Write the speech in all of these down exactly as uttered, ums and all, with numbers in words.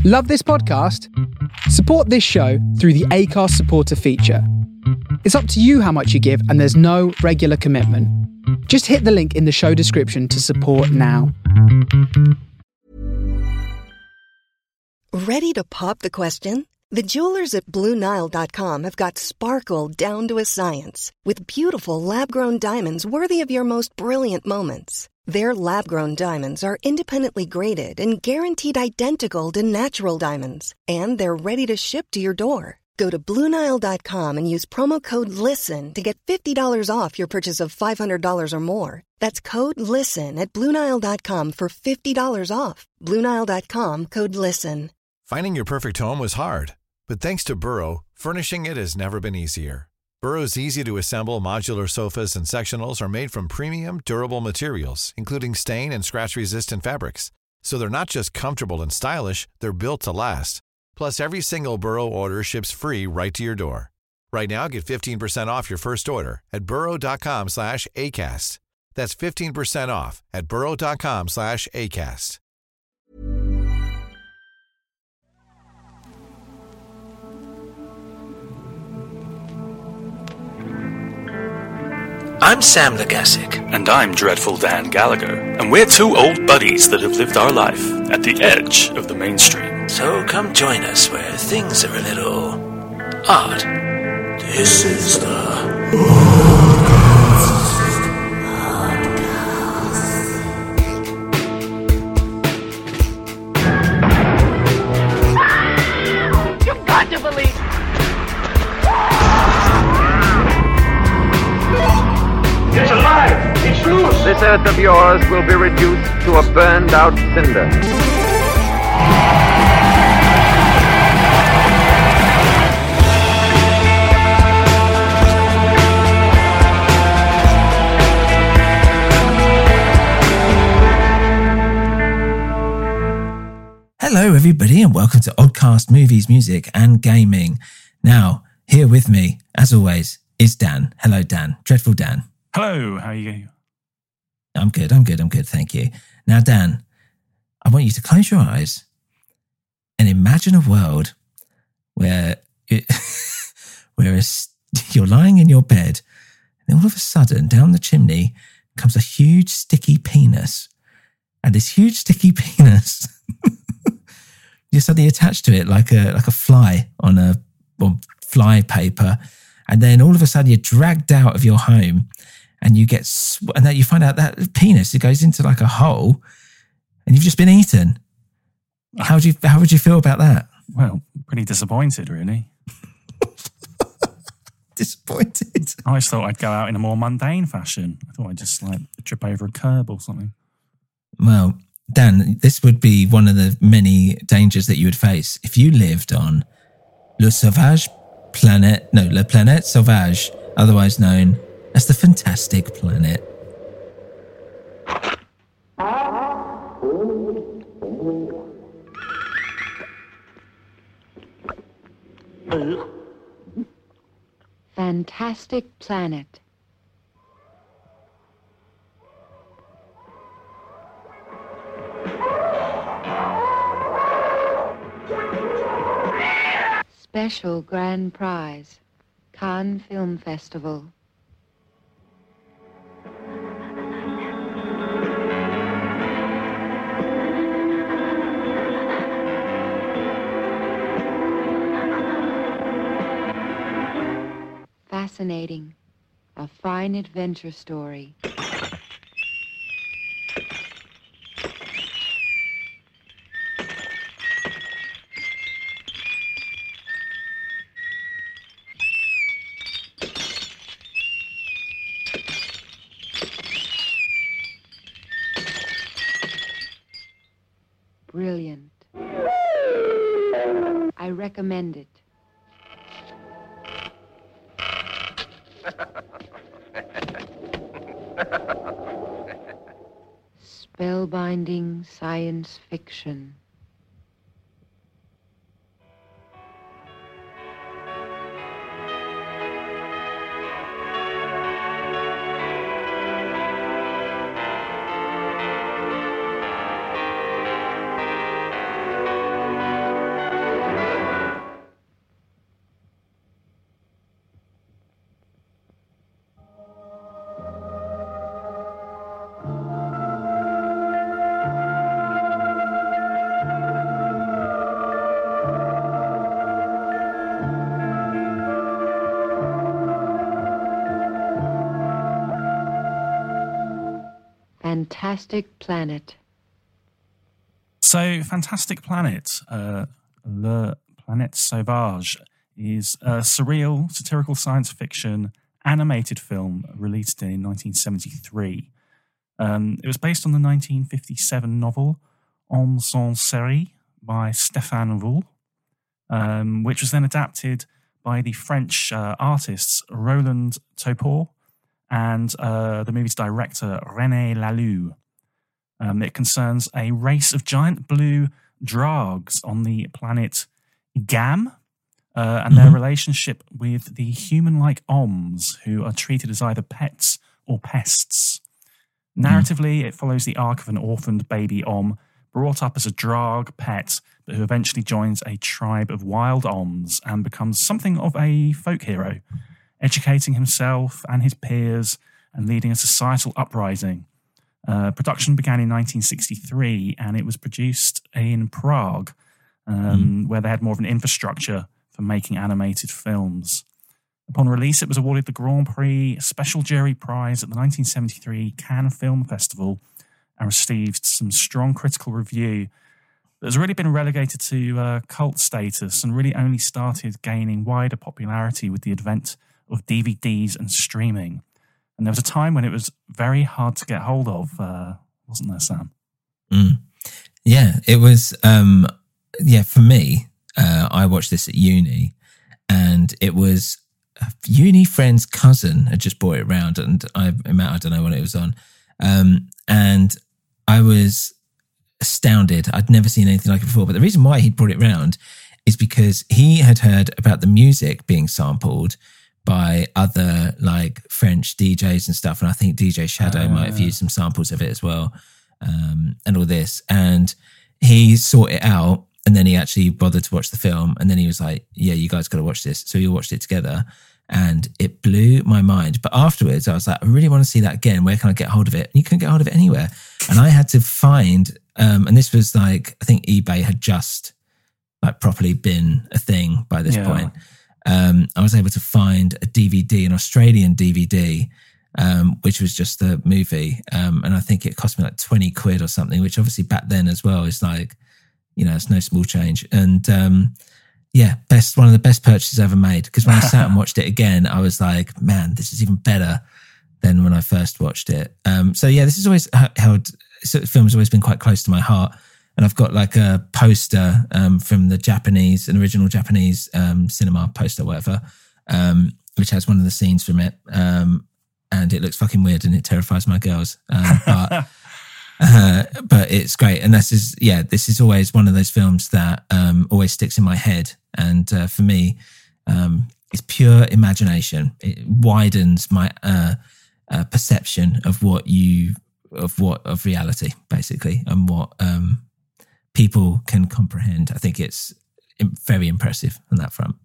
Love this podcast? Support this show through the Acast supporter feature. It's up to you how much you give, and there's no regular commitment. Just hit the link in the show description to support now. Ready to pop the question? The jewelers at Blue Nile dot com have got sparkle down to a science with beautiful lab-grown diamonds worthy of your most brilliant moments. Their lab-grown diamonds are independently graded and guaranteed identical to natural diamonds, and they're ready to ship to your door. Go to Blue Nile dot com and use promo code LISTEN to get fifty dollars off your purchase of five hundred dollars or more. That's code LISTEN at Blue Nile dot com for fifty dollars off. Blue Nile dot com, code LISTEN. Finding your perfect home was hard, but thanks to Burrow, furnishing it has never been easier. Burrow's easy-to-assemble modular sofas and sectionals are made from premium, durable materials, including stain and scratch-resistant fabrics. So they're not just comfortable and stylish, they're built to last. Plus, every single Burrow order ships free right to your door. Right now, get fifteen percent off your first order at burrow.com slash ACAST. That's fifteen percent off at burrow.com slash ACAST. I'm Sam Legassic. And I'm Dreadful Dan Gallagher. And we're two old buddies that have lived our life at the edge of the mainstream. So come join us where things are a little odd. This is the You've got to believe. It's alive! It's loose! This earth of yours will be reduced to a burned-out cinder. Hello, everybody, and welcome to Oddcast Movies, Music and Gaming. Now, here with me, as always, is Dan. Hello, Dan. Dreadful Dan. Hello, how are you? I'm good, I'm good, I'm good, thank you. Now, Dan, I want you to close your eyes and imagine a world where, it, where it's, you're lying in your bed and all of a sudden, down the chimney comes a huge sticky penis. And this huge sticky penis, you're suddenly attached to it like a like a fly on a on fly paper. And then all of a sudden you're dragged out of your home and you get, sw- and then you find out that penis, it goes into like a hole and you've just been eaten. How would you, how would you feel about that? Well, pretty disappointed, really. Disappointed? I just thought I'd go out in a more mundane fashion. I thought I'd just like trip over a curb or something. Well, Dan, this would be one of the many dangers that you would face if you lived on Le Sauvage Planet, no, Le Planète Sauvage, otherwise known as the Fantastic Planet. Fantastic Planet. Special Grand Prize, Cannes Film Festival. Fascinating, a fine adventure story. Brilliant. I recommend it. Spellbinding science fiction. Fantastic Planet. So, Fantastic Planet, uh, Le Planète Sauvage, is a surreal, satirical science fiction animated film released in nineteen seventy-three. Um, it was based on the nineteen fifty-seven novel Homme sans série by Stéphane Voul, um, which was then adapted by the French uh, artists Roland Topor and uh, the movie's director René Laloux. Um, it concerns a race of giant blue drogs on the planet Gam uh, and their mm-hmm. relationship with the human-like Oms, who are treated as either pets or pests. Narratively, mm. it follows the arc of an orphaned baby Om brought up as a drog pet, but who eventually joins a tribe of wild Oms and becomes something of a folk hero, educating himself and his peers and leading a societal uprising. Uh, production began in nineteen sixty-three, and it was produced in Prague, um, mm. where they had more of an infrastructure for making animated films. Upon release, it was awarded the Grand Prix Special Jury Prize at the nineteen seventy-three Cannes Film Festival and received some strong critical review that has really been relegated to uh, cult status and really only started gaining wider popularity with the advent of D V Ds and streaming. And there was a time when it was very hard to get hold of, uh, wasn't there, Sam? Mm. Yeah, it was, um, yeah, for me, uh, I watched this at uni, and it was a uni friend's cousin had just brought it round, and I, I don't know when it was on. Um, and I was astounded. I'd never seen anything like it before. But the reason why he brought it round is because he had heard about the music being sampled by other like French D Js and stuff. And I think D J Shadow uh, might have used some samples of it as well, um, and all this. And he sought it out, and then he actually bothered to watch the film. And then he was like, yeah, you guys got to watch this. So we watched it together, and it blew my mind. But afterwards I was like, I really want to see that again. Where can I get hold of it? And you couldn't get hold of it anywhere. And I had to find, um, and this was like, I think eBay had just like properly been a thing by this yeah. point. Um, I was able to find a D V D, an Australian D V D, um, which was just the movie. Um, and I think it cost me like twenty quid or something, which obviously back then as well is like, you know, it's no small change. And, um, yeah, best, one of the best purchases ever made. Because when I sat and watched it again, I was like, man, this is even better than when I first watched it. Um, so yeah, this has always held, film's always been quite close to my heart. And I've got like a poster um, from the Japanese, an original Japanese um, cinema poster, whatever, um, which has one of the scenes from it. Um, and it looks fucking weird and it terrifies my girls. Um, but uh, but it's great. And this is, yeah, this is always one of those films that um, always sticks in my head. And uh, for me, um, it's pure imagination. It widens my uh, uh, perception of what you, of what, of reality, basically, and what, um, people can comprehend. I think it's very impressive on that front.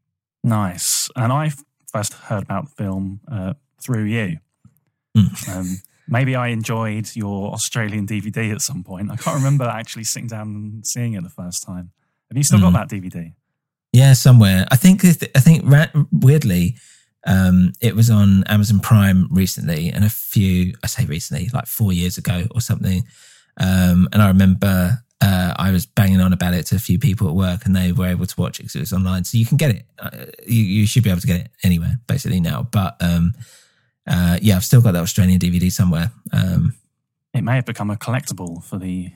Nice. And I first heard about the film uh, through you. Mm. Um, maybe I enjoyed your Australian D V D at some point. I can't remember actually sitting down and seeing it the first time. Have you still mm. got that D V D? Yeah, somewhere. I think, I think weirdly, um, it was on Amazon Prime recently, and a few, I say recently, like four years ago or something. Um, and I remember Uh, I was banging on about it to a few people at work, and they were able to watch it because it was online. So you can get it. Uh, you, you should be able to get it anywhere, basically, now. But um, uh, yeah, I've still got that Australian D V D somewhere. Um, it may have become a collectible for the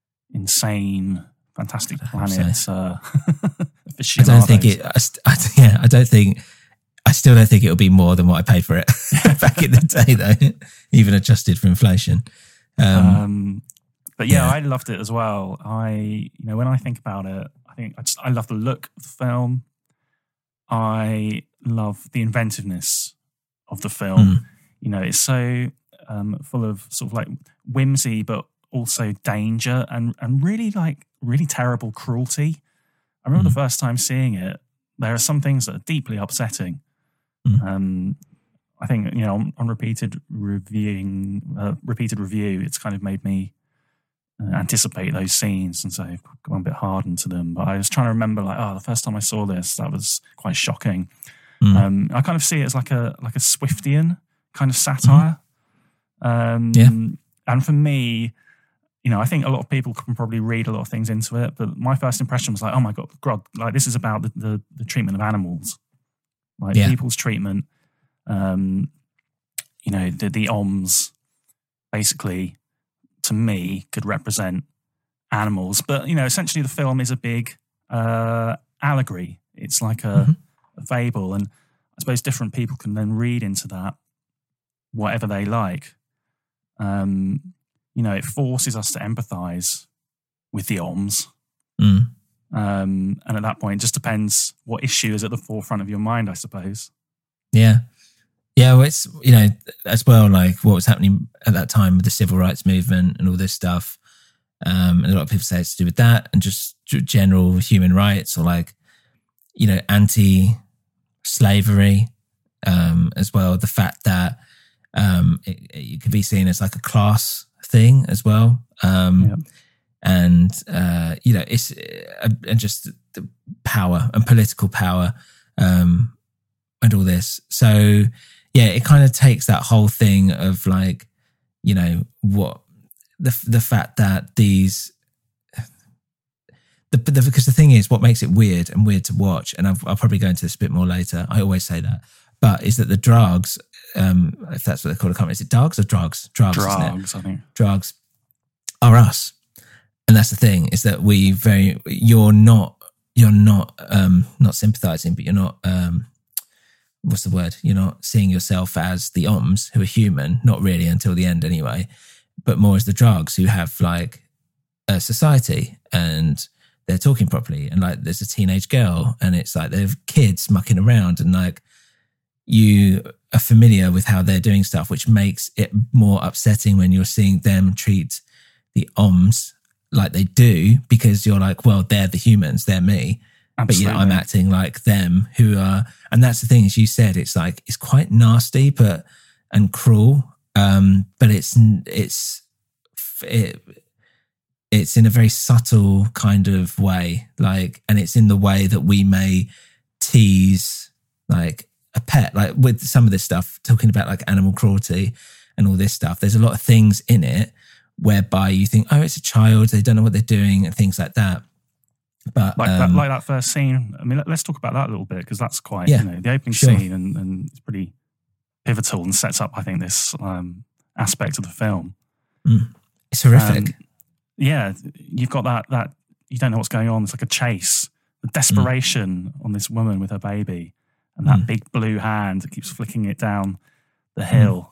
insane, Fantastic Planet so. uh, aficionados. I don't think it. I, I, yeah, I don't think. I still don't think it'll be more than what I paid for it back in the day, though, even adjusted for inflation. Um, um But yeah, yeah, I loved it as well. I, you know, when I think about it, I think I just, I love the look of the film. I love the inventiveness of the film. Mm. You know, it's so um, full of sort of like whimsy, but also danger and, and really like really terrible cruelty. I remember mm. the first time seeing it, there are some things that are deeply upsetting. Mm. Um, I think, you know, on, on repeated reviewing, uh, repeated review, it's kind of made me Uh, anticipate those scenes, and so I've gone a bit hardened to them. But I was trying to remember, like, oh, the first time I saw this, that was quite shocking. Mm. Um, I kind of see it as like a like a Swiftian kind of satire. Mm. Um, yeah. and for me, you know, I think a lot of people can probably read a lot of things into it, but my first impression was like, oh my God, God, like this is about the, the, the treatment of animals, like Yeah. people's treatment. Um, you know, the, the O M S basically, to me, could represent animals. But, you know, essentially the film is a big uh, allegory. It's like a, Mhm. a fable. And I suppose different people can then read into that whatever they like. Um, you know, it forces us to empathise with the O M S. Mm. Um, and at that point, it just depends what issue is at the forefront of your mind, I suppose. Yeah. Yeah, well, it's, you know, as well, like what was happening at that time with the civil rights movement and all this stuff. Um, and a lot of people say it's to do with that and just g- general human rights or like, you know, anti-slavery um, as well. The fact that um, it, it could be seen as like a class thing as well. Um, Yeah. And, uh, you know, it's uh, and just the power and political power um, and all this. So, yeah, it kind of takes that whole thing of like, you know, what the the fact that these the, the because the thing is, what makes it weird and weird to watch, and I'll, I'll probably go into this a bit more later. I always say that, but is that the drugs, um, if that's what they call it, I can't remember, is it dogs or drugs? Drugs, isn't it? Drugs, I think. Drugs are us, and that's the thing is that we very you're not you're not um, not sympathizing, but you're not. Um, what's the word? You're not seeing yourself as the O M S who are human, not really until the end anyway, but more as the drugs who have like a society and they're talking properly. And like there's a teenage girl and it's like they have kids mucking around and like you are familiar with how they're doing stuff, which makes it more upsetting when you're seeing them treat the O M S like they do because you're like, well, they're the humans, they're me. Absolutely. But yeah, I'm acting like them who are, and that's the thing, as you said, it's like, it's quite nasty, but, and cruel. Um, but it's, it's, it, it's in a very subtle kind of way, like, and it's in the way that we may tease like a pet, like with some of this stuff, talking about like animal cruelty and all this stuff. There's a lot of things in it whereby you think, oh, it's a child, they don't know what they're doing and things like that. But like um, that, like that first scene. I mean, let, let's talk about that a little bit because that's quite, Yeah, you know, the opening sure. scene and, and it's pretty pivotal and sets up, I think, this um, aspect of the film. mm, it's horrific. Um, yeah, you've got that that you don't know what's going on. It's like a chase, the desperation mm. on this woman with her baby, and that Mm. big blue hand that keeps flicking it down the hill.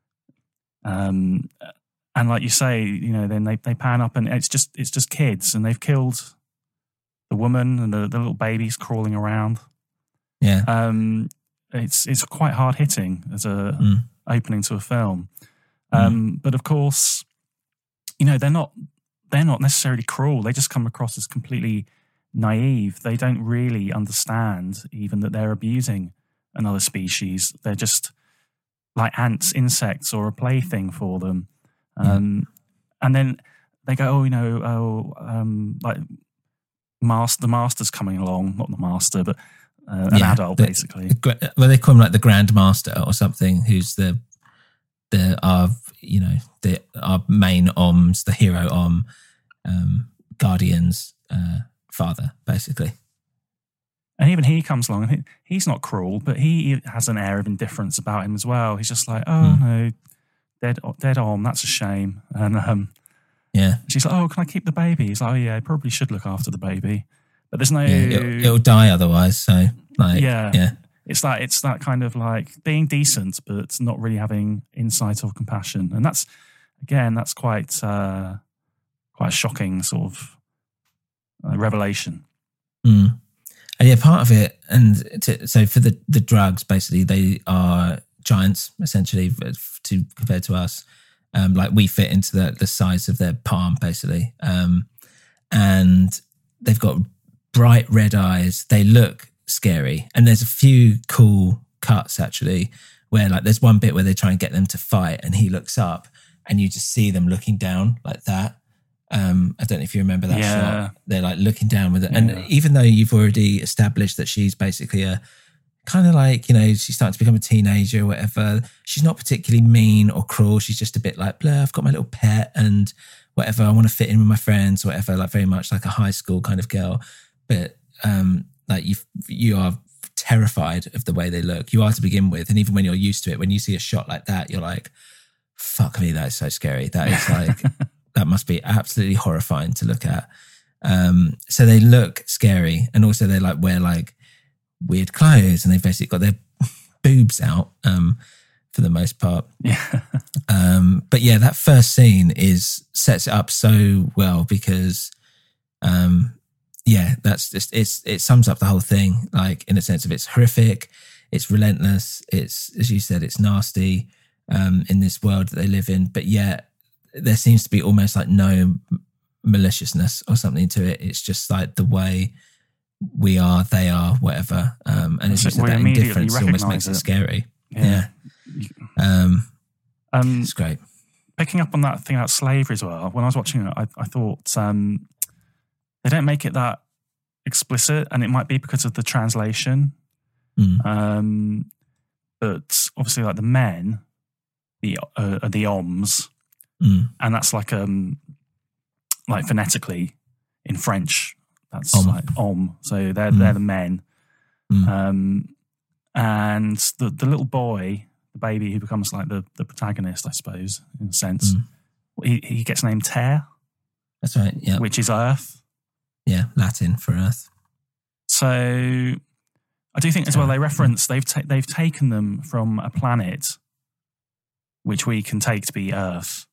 Mm. Um, and like you say, you know, then they they pan up and it's just it's just kids, and they've killed the woman and the, the little babies crawling around. Yeah. Um, it's it's quite hard hitting as a Mm. opening to a film. Um, mm. But of course, you know, they're not they're not necessarily cruel. They just come across as completely naive. They don't really understand even that they're abusing another species. They're just like ants, insects, or a plaything for them. Um, yeah. And then they go, oh, you know, oh, um, like master, the master's coming along, not the master, but uh, an yeah, adult, the, basically. The, well, they call him like the Grand Master or something, who's the the our you know the our main O M S, the hero O M, um, Guardian's uh, father, basically. And even he comes along, and he, he's not cruel, but he has an air of indifference about him as well. He's just like, oh mm. no, dead, dead O M, that's a shame. And um, yeah, she's like, oh, can I keep the baby? He's like, oh yeah, I probably should look after the baby, but there's no, yeah, it'll, it'll die otherwise. So like, yeah, yeah, it's that it's that kind of like being decent, but not really having insight or compassion, and that's again, that's quite uh, quite a shocking sort of uh, revelation. Mm. And yeah, part of it, and to, so for the, the drugs, basically, they are giants, essentially, to compared to us. Um, like we fit into the, the size of their palm, basically. Um, and they've got bright red eyes. They look scary. And there's a few cool cuts, actually, where like there's one bit where they try and get them to fight and he looks up and you just see them looking down like that. Um, I don't know if you remember that yeah. shot. They're like looking down with it. And yeah. even though you've already established that she's basically a kind of like, you know, she's starting to become a teenager or whatever. She's not particularly mean or cruel. She's just a bit like, blah, I've got my little pet and whatever. I want to fit in with my friends or whatever, like very much like a high school kind of girl. But um, like you, you are terrified of the way they look. You are to begin with. And even when you're used to it, when you see a shot like that, you're like, fuck me, that is so scary. That is like, that must be absolutely horrifying to look at. Um, so they look scary. And also they like wear like weird clothes and they've basically got their boobs out um, for the most part. Yeah. um, but yeah, that first scene is sets it up so well because um, yeah, that's just, it's, it sums up the whole thing, like in a sense of it's horrific, it's relentless, it's, as you said, it's nasty um, in this world that they live in, but yet there seems to be almost like no maliciousness or something to it. It's just like the way we are, they are, whatever. Um, and as you said, that indifference almost makes it, it scary. Yeah. yeah. Um, um, it's great. Picking up on that thing about slavery as well, when I was watching it, I, I thought um, they don't make it that explicit, and it might be because of the translation. Mm. Um, but obviously, like the men, the uh, are the oms, mm. and that's like um, like phonetically in French, that's om. like om. So they're mm. they're the men, mm. um, and the the little boy, the baby who becomes like the the protagonist, I suppose, in a sense. Mm. He he gets named Ter. That's right. Yeah, which is Earth. Yeah, Latin for Earth. So I do think as well they reference they've ta- they've taken them from a planet which we can take to be Earth.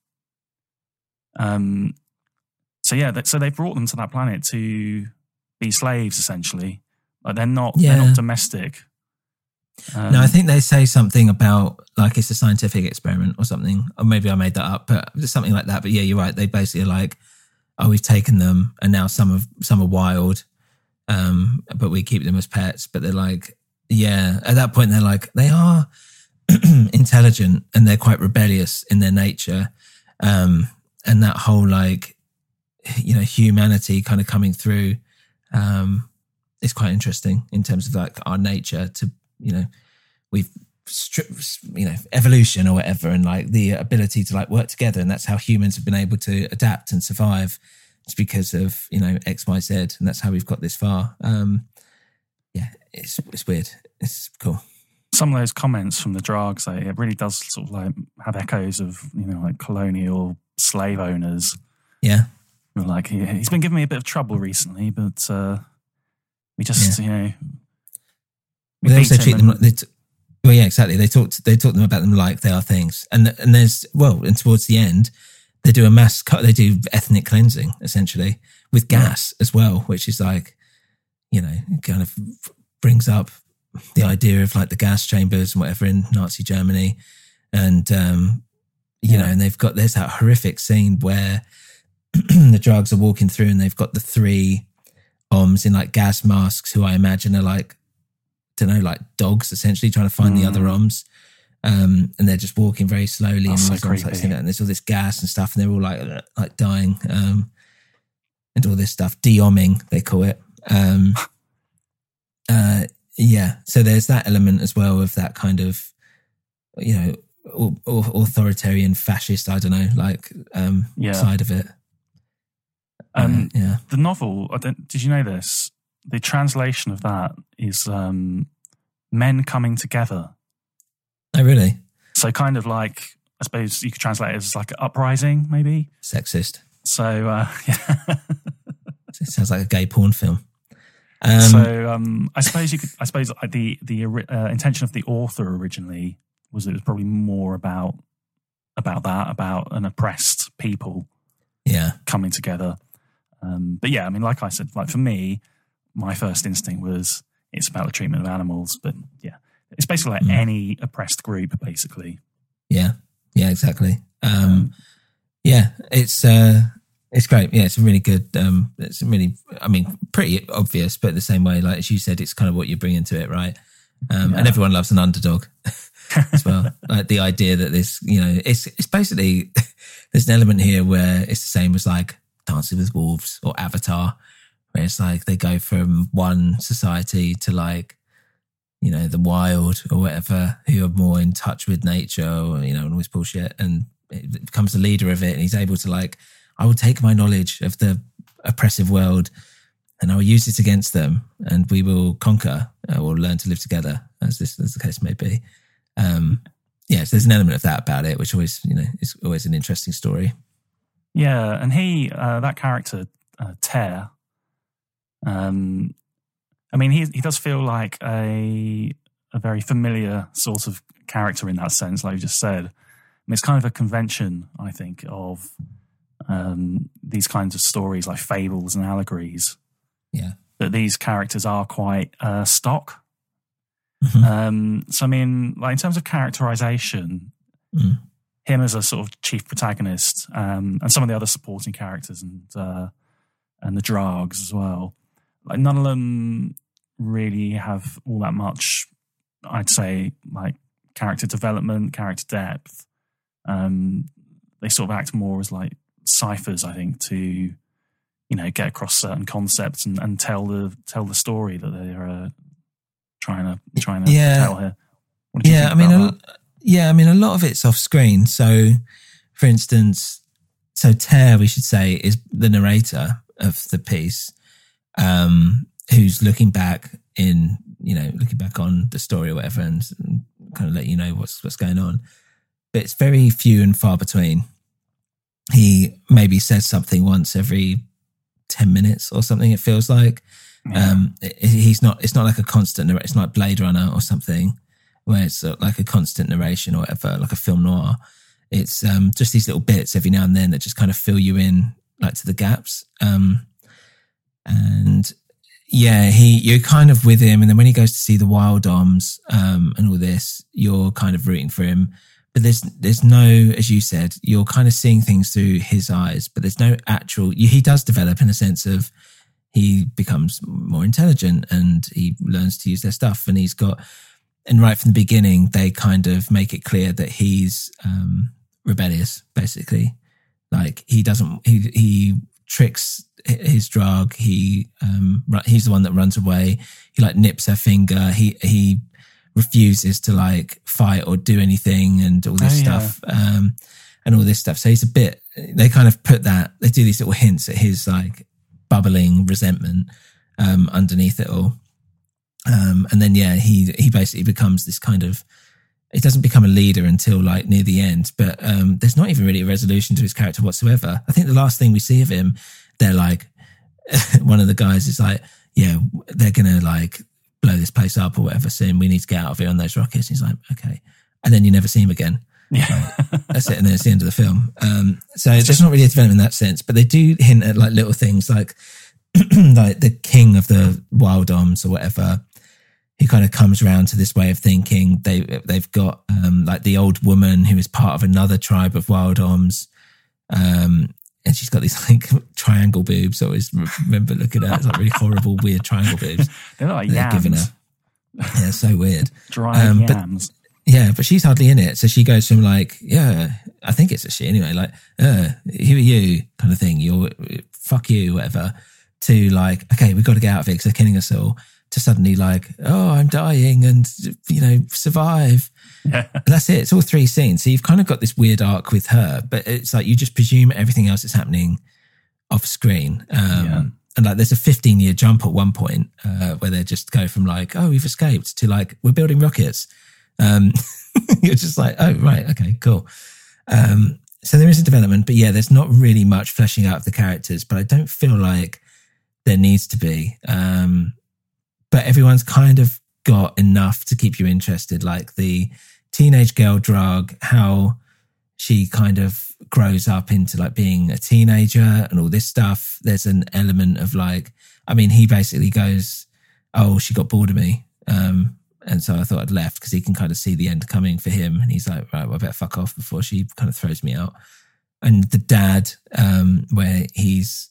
Um. So yeah, that, so they've brought them to that planet to be slaves, essentially. Like they're not yeah. they're not domestic. Um, no, I think they say something about like it's a scientific experiment or something, or maybe I made that up, but something like that. But yeah, you're right. They basically are like, oh, we've taken them, and now some of some are wild, um, but we keep them as pets. But they're like, yeah, at that point they're like, they are intelligent and they're quite rebellious in their nature, um, and that whole like, you know, humanity kind of coming through um, is quite interesting in terms of like our nature to, you know, we've stripped, you know, evolution or whatever, and like the ability to like work together. And that's how humans have been able to adapt and survive. It's because of, you know, X, Y, Z. And that's how we've got this far. Um, yeah, it's, it's weird. It's cool. Some of those comments from the Drags, like, it really does sort of like have echoes of, you know, like colonial slave owners. Yeah. Like, he, he's been giving me a bit of trouble recently, but uh, we just, yeah. you know, well, they also treat them like, they t- well, yeah, exactly. They talk, to, they talk them about them like they are things. And and there's, well, and towards the end, they do a mass, cut, they do ethnic cleansing, essentially, with gas yeah. as well, which is like, you know, kind of brings up the idea of like the gas chambers and whatever in Nazi Germany. And, um, you yeah. know, and they've got, there's that horrific scene where the Drags are walking through and they've got the three oms in like gas masks who I imagine are like, don't know, like dogs essentially trying to find mm. the other oms. Um, and they're just walking very slowly. That's and, so like, and there's all this gas and stuff and they're all like, like dying um, and all this stuff. De-omming, they call it. Um, uh, yeah. So there's that element as well of that kind of, you know, authoritarian fascist, I don't know, like um, yeah. side of it. Um, uh, yeah. The novel, I don't, did you know this? The translation of that is um, men coming together. Oh, really? So kind of like, I suppose you could translate it as like uprising, maybe? Sexist. So, uh, yeah. It sounds like a gay porn film. Um, so um, I suppose you could, I suppose the, the uh, intention of the author originally was it was probably more about, about that, about an oppressed people yeah. coming together. Um, but yeah, I mean, like I said, like for me, my first instinct was it's about the treatment of animals. But yeah, it's basically like mm. any oppressed group, basically. Yeah, yeah, exactly. Um, um, yeah, it's uh, it's great. Yeah, it's really good. Um, it's really, I mean, pretty obvious, but the same way, like as you said, it's kind of what you bring into it, right? Um, yeah. And everyone loves an underdog as well. Like the idea that this, you know, it's it's basically there's an element here where it's the same as like Dancing with Wolves or Avatar, where it's like they go from one society to like you know, the wild or whatever, who are more in touch with nature, or, you know, and all this bullshit, and it becomes the leader of it, and he's able to like, I will take my knowledge of the oppressive world and I will use it against them, and we will conquer uh, or learn to live together, as this as the case may be. Um, yeah, so there's an element of that about it, which always, you know, is always an interesting story. Yeah, and he, uh, that character, uh, Tear, um, I mean, he he does feel like a a very familiar sort of character in that sense, like you just said. I mean, it's kind of a convention, I think, of um, these kinds of stories, like fables and allegories. Yeah, that these characters are quite uh, stock. Mm-hmm. Um, so, I mean, like in terms of characterization, mm. him as a sort of chief protagonist, um, and some of the other supporting characters, and uh, and the Drags as well. Like none of them really have all that much, I'd say, like character development, character depth. Um, they sort of act more as like ciphers, I think, to, you know, get across certain concepts and, and tell the tell the story that they're uh, trying to trying to yeah. tell here. What do you yeah, think I mean, about a, that? yeah, I mean, a lot of it's off screen. So, for instance, so Tear, we should say, is the narrator of the piece, um, who's looking back in, you know, looking back on the story or whatever, and, and kind of let you know what's what's going on. But it's very few and far between. He maybe says something once every ten minutes or something, it feels like. Yeah. Um, it, he's not, it's not like a constant, it's not like Blade Runner or something, where it's like a constant narration or whatever, like a film noir. It's um, just these little bits every now and then that just kind of fill you in, like to the gaps. Um, and yeah, he, you're kind of with him. And then when he goes to see the Wild Doms um, and all this, you're kind of rooting for him. But there's there's no, as you said, you're kind of seeing things through his eyes, but there's no actual, he does develop in a sense of he becomes more intelligent and he learns to use their stuff. And he's got, and right from the beginning, they kind of make it clear that he's um, rebellious, basically. Like he doesn't, he he tricks his drug. He um, he's the one that runs away. He like nips her finger. He he refuses to like fight or do anything, and all this oh, yeah. stuff, um, and all this stuff. So he's a bit. They kind of put that. They do these little hints at his like bubbling resentment um, underneath it all. Um, and then, yeah, he he basically becomes this kind of, he doesn't become a leader until like near the end, but um, there's not even really a resolution to his character whatsoever. I think the last thing we see of him, they're like, one of the guys is like, yeah, they're going to like blow this place up or whatever soon. We need to get out of here on those rockets. And he's like, okay. And then you never see him again. Yeah. Right. That's it. And then it's the end of the film. Um, so it's just not really a development in that sense, but they do hint at like little things like, like the king of the Wild Doms or whatever. He kind of comes around to this way of thinking. They, they've got um, like the old woman who is part of another tribe of Wild Doms. Um, and she's got these like triangle boobs. I always remember looking at it. It's like really horrible, weird triangle boobs. They're like they're yams. Giving her. Yeah, so weird. Dry um, yams. But, yeah, but she's hardly in it. So she goes from like, yeah, I think it's a she anyway, like, uh, who are you kind of thing. You're, fuck you, whatever, to like, okay, we've got to get out of it because they're killing us all, to suddenly like, oh, I'm dying and, you know, survive. Yeah. And that's it. It's all three scenes. So you've kind of got this weird arc with her, but it's like you just presume everything else is happening off screen. Um, yeah. And like there's a fifteen year jump at one point uh, where they just go from like, oh, we've escaped to like, we're building rockets. Um, you're just like, oh, right. Okay, cool. Um, so there is a development, but yeah, there's not really much fleshing out of the characters, but I don't feel like there needs to be. Um, but everyone's kind of got enough to keep you interested, like the teenage girl drug, how she kind of grows up into like being a teenager and all this stuff. There's an element of like, I mean, he basically goes, oh, she got bored of me. Um, and so I thought I'd left because he can kind of see the end coming for him. And he's like, right, well, I better fuck off before she kind of throws me out. And the dad, um, where he's,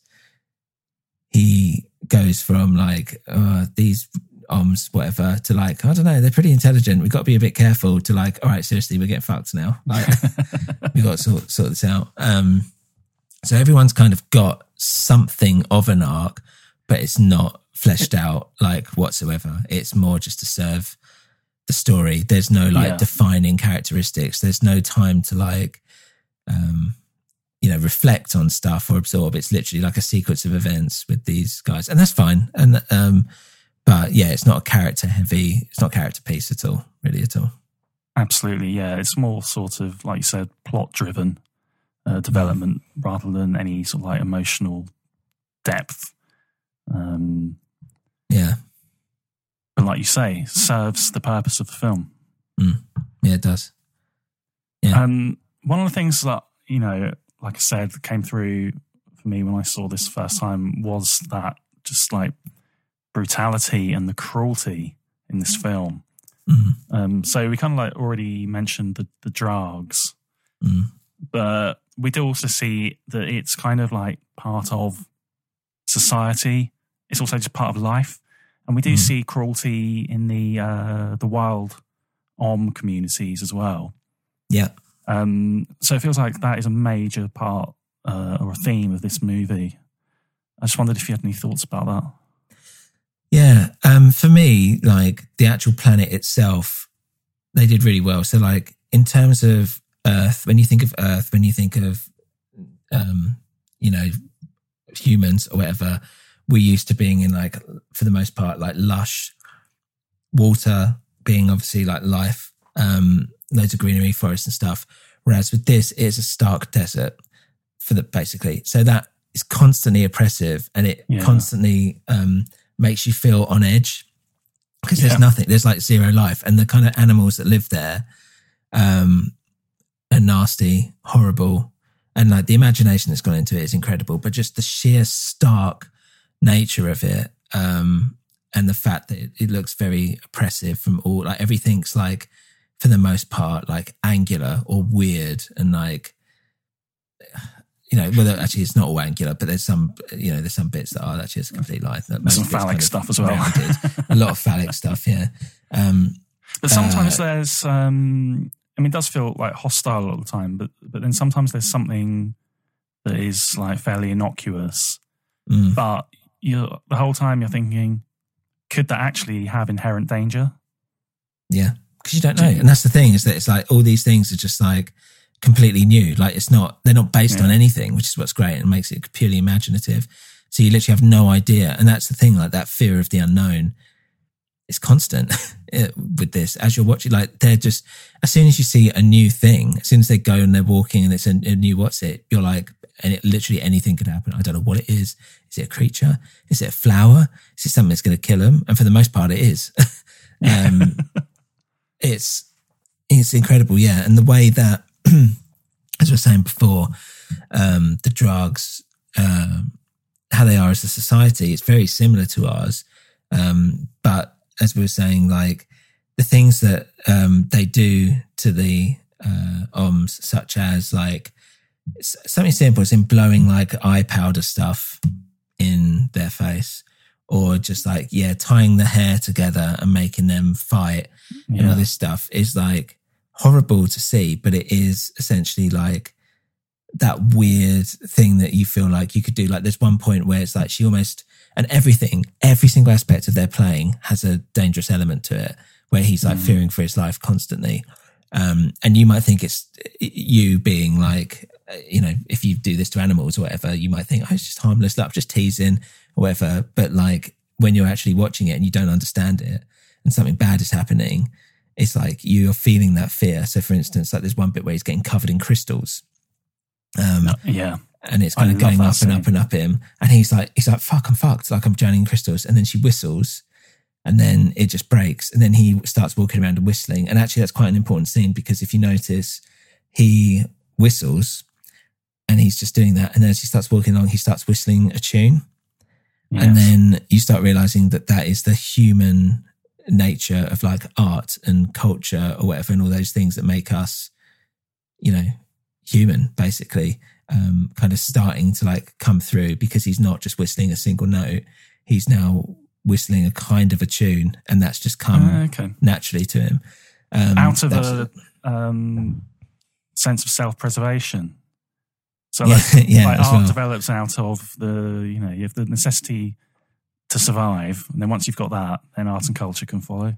he goes from like, oh, these oms, whatever, to like, I don't know, they're pretty intelligent. We've got to be a bit careful, to like, all right, seriously, we're getting fucked now. Like, we've got to sort, sort this out. Um, so everyone's kind of got something of an arc, but it's not fleshed out like whatsoever. It's more just to serve the story. There's no like Yeah. defining characteristics. There's no time to like, um, you know, reflect on stuff or absorb. It's literally like a sequence of events with these guys, and that's fine. And um, but yeah, it's not a character heavy. It's not a character piece at all, really at all. Absolutely, yeah. It's more sort of, like you said, plot driven uh, development rather than any sort of like emotional depth. Um, Yeah. but like you say, serves the purpose of the film. Mm. Yeah, it does. Yeah. Um, one of the things that, you know, like I said, came through for me when I saw this first time was that just like brutality and the cruelty in this film. Mm. Um, so we kind of like already mentioned the, the drugs, Mm. but we do also see that it's kind of like part of society. It's also just part of life. And we do Mm. see cruelty in the uh, the wild Om communities as well. Yeah. Um, so it feels like that is a major part uh, or a theme of this movie. I just wondered if you had any thoughts about that. Yeah. Um, for me, like the actual planet itself, they did really well. So like in terms of Earth, when you think of Earth, when you think of, um, you know, humans or whatever, we're used to being in like, for the most part, like lush water being obviously like life, um, loads of greenery, forests and stuff. Whereas with this, it's a stark desert for the, basically. So that is constantly oppressive and it Yeah. constantly, um, makes you feel on edge because Yeah. there's nothing, there's like zero life, and the kind of animals that live there, um, are nasty, horrible. And like the imagination that's gone into it is incredible, but just the sheer stark nature of it, um, and the fact that it, it looks very oppressive from all, like everything's like, for the most part, like angular or weird and like, you know, whether actually it's not all angular, but there's some, you know, there's some bits that are actually a complete lie. That There's some most bits phallic kind of stuff as well. rounded. A lot of phallic stuff, yeah. Um, But sometimes Uh, there's, um, I mean, it does feel like hostile all the time, but but then sometimes there's something that is like fairly innocuous. mm, But you the whole time you're thinking, could that actually have inherent danger? yeah, because you don't know. And that's the thing, is that it's like all these things are just like completely new. Like it's not, they're not based Yeah. on anything, which is what's great and makes it purely imaginative. So you literally have no idea. And that's the thing, like that fear of the unknown is constant with this. As you're watching, like they're just, as soon as you see a new thing, as soon as they go and they're walking and it's a, a new what's it, you're like, and it literally anything could happen. I don't know what it is. Is it a creature? Is it a flower? Is it something that's going to kill them? And for the most part, it is. um, it's, it's incredible. Yeah. And the way that, as we were saying before, um, the drugs, um, how they are as a society, it's very similar to ours. Um, but as we were saying, like the things that um, they do to the uh, O M S, such as like s- something simple as in blowing like eye powder stuff in their face, or just like, yeah, tying the hair together and making them fight and all Yeah. this stuff is like horrible to see, but it is essentially like that weird thing that you feel like you could do. Like there's one point where it's like she almost, and everything, every single aspect of their playing has a dangerous element to it, where he's like Mm. fearing for his life constantly. Um, and you might think it's you being like, you know, if you do this to animals or whatever, you might think, oh, it's just harmless, like I'm just teasing or whatever. But like when you're actually watching it and you don't understand it and something bad is happening, it's like you're feeling that fear. So for instance, like there's one bit where he's getting covered in crystals. Um, Yeah. and it's I kind of love going that up and up scene. and up him. And he's like, he's like, fuck, I'm fucked. Like I'm drowning in crystals. And then she whistles and then it just breaks. And then he starts walking around and whistling. And actually that's quite an important scene, because if you notice, he whistles and he's just doing that. And then as he starts walking along, he starts whistling a tune. Yes. And then you start realizing that that is the human nature of like art and culture or whatever, and all those things that make us, you know, human, basically, um, kind of starting to like come through, because he's not just whistling a single note. He's now whistling a kind of a tune, and that's just come Uh, okay. naturally to him. Um, Out of that's- a um, sense of self-preservation. So Yeah, like, yeah, like as art well. develops out of the, you know, you have the necessity to survive. And then once you've got that, then art and culture can follow.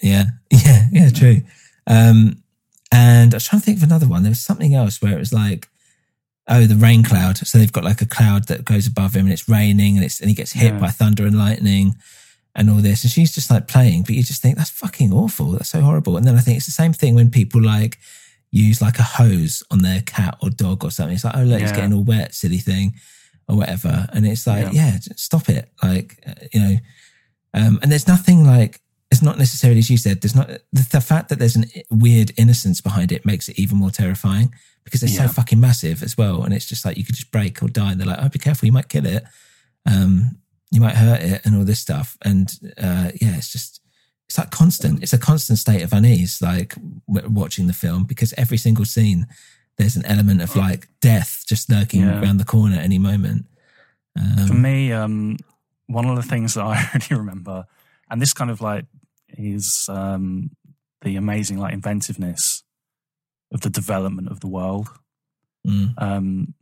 Yeah, yeah, yeah, true. Um, and I was trying to think of another one. There was something else where it was like, oh, the rain cloud. So they've got like a cloud that goes above him and it's raining and it's and he gets hit yeah. by thunder and lightning and all this. And she's just like playing, but you just think that's fucking awful. That's so horrible. And then I think it's the same thing when people like use like a hose on their cat or dog or something. It's like, oh, look, yeah. it's getting all wet, silly thing or whatever. And it's like, yeah, yeah stop it. Like, you know, um, and there's nothing like, it's not necessarily, as you said, there's not, the, the fact that there's a weird innocence behind it makes it even more terrifying because it's yeah. so fucking massive as well. And it's just like, you could just break or die. And they're like, oh, be careful, you might kill it. Um, you might hurt it and all this stuff. And uh, yeah, it's just, it's like constant. It's a constant state of unease, like watching the film, because every single scene, there's an element of like death just lurking yeah. around the corner at any moment. Um, For me, um, one of the things that I really remember, and this kind of like is um, the amazing like inventiveness of the development of the world. Mm. Um,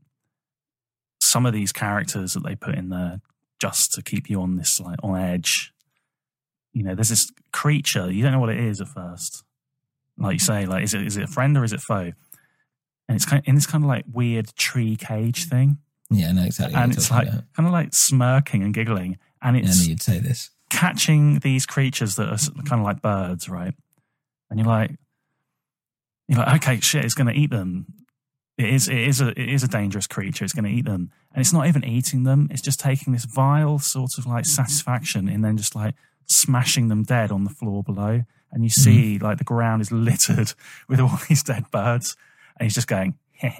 some of these characters that they put in there just to keep you on this like on edge. You know, there's this creature, you don't know what it is at first. Like you say, like is it is it a friend or is it foe? And it's kind of in this kind of like weird tree cage thing. Yeah, I know exactly. And it's like about. kind of like smirking and giggling, and it's yeah, I knew you'd say this. Catching these creatures that are kind of like birds, right? And you're like, you're like, okay, shit, it's going to eat them. It is, it is a, it is a dangerous creature. It's going to eat them, and it's not even eating them. It's just taking this vile sort of like satisfaction in then just like smashing them dead on the floor below. And you see mm. like the ground is littered with all these dead birds, and he's just going.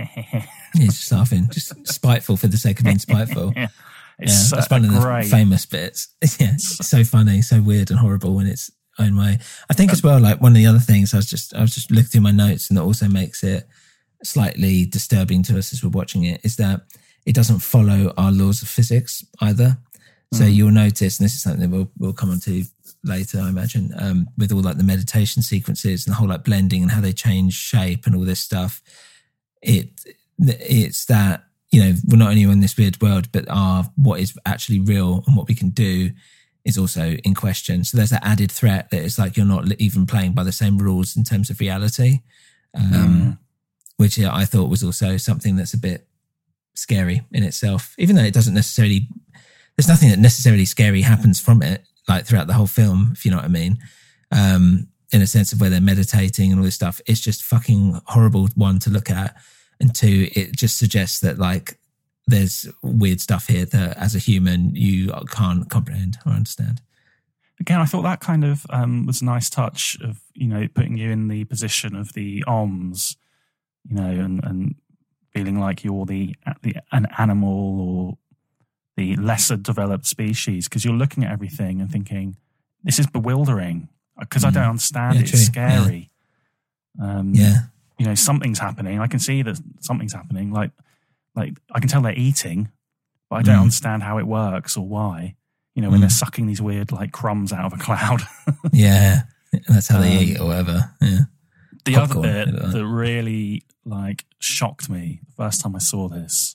He's just laughing, just spiteful for the sake of being spiteful. yeah. It's yeah, that's one of the great. famous bits. Yeah, it's so funny, so weird and horrible in its own way. I think as well, like one of the other things I was just I was just looking through my notes, and that also makes it slightly disturbing to us as we're watching it, is that it doesn't follow our laws of physics either. So mm. you'll notice, and this is something that we'll we'll come on to later, I imagine, um, with all like the meditation sequences and the whole like blending and how they change shape and all this stuff. It it's that, you know, we're not only in this weird world, but our what is actually real and what we can do is also in question. So there's that added threat that it's like you're not even playing by the same rules in terms of reality, um, mm. which yeah, I thought was also something that's a bit scary in itself, even though it doesn't necessarily, there's nothing that necessarily scary happens from it, like throughout the whole film, if you know what I mean. Um, in a sense of where they're meditating and all this stuff. It's just fucking horrible, one, to look at, and two, it just suggests that like there's weird stuff here that as a human you can't comprehend or understand. Again, I thought that kind of um, was a nice touch of, you know, putting you in the position of the Oms, you know, and, and feeling like you're the, the an animal or the lesser developed species, because you're looking at everything and thinking, this is bewildering. Because I don't understand yeah, it. It's scary. Yeah. Um, yeah. You know, something's happening. I can see that something's happening. Like, like I can tell they're eating, but I don't mm. understand how it works or why. You know, when mm. they're sucking these weird like crumbs out of a cloud. yeah, that's how they um, eat or whatever. Yeah. The Popcorn, other bit like that. that really like shocked me the first time I saw this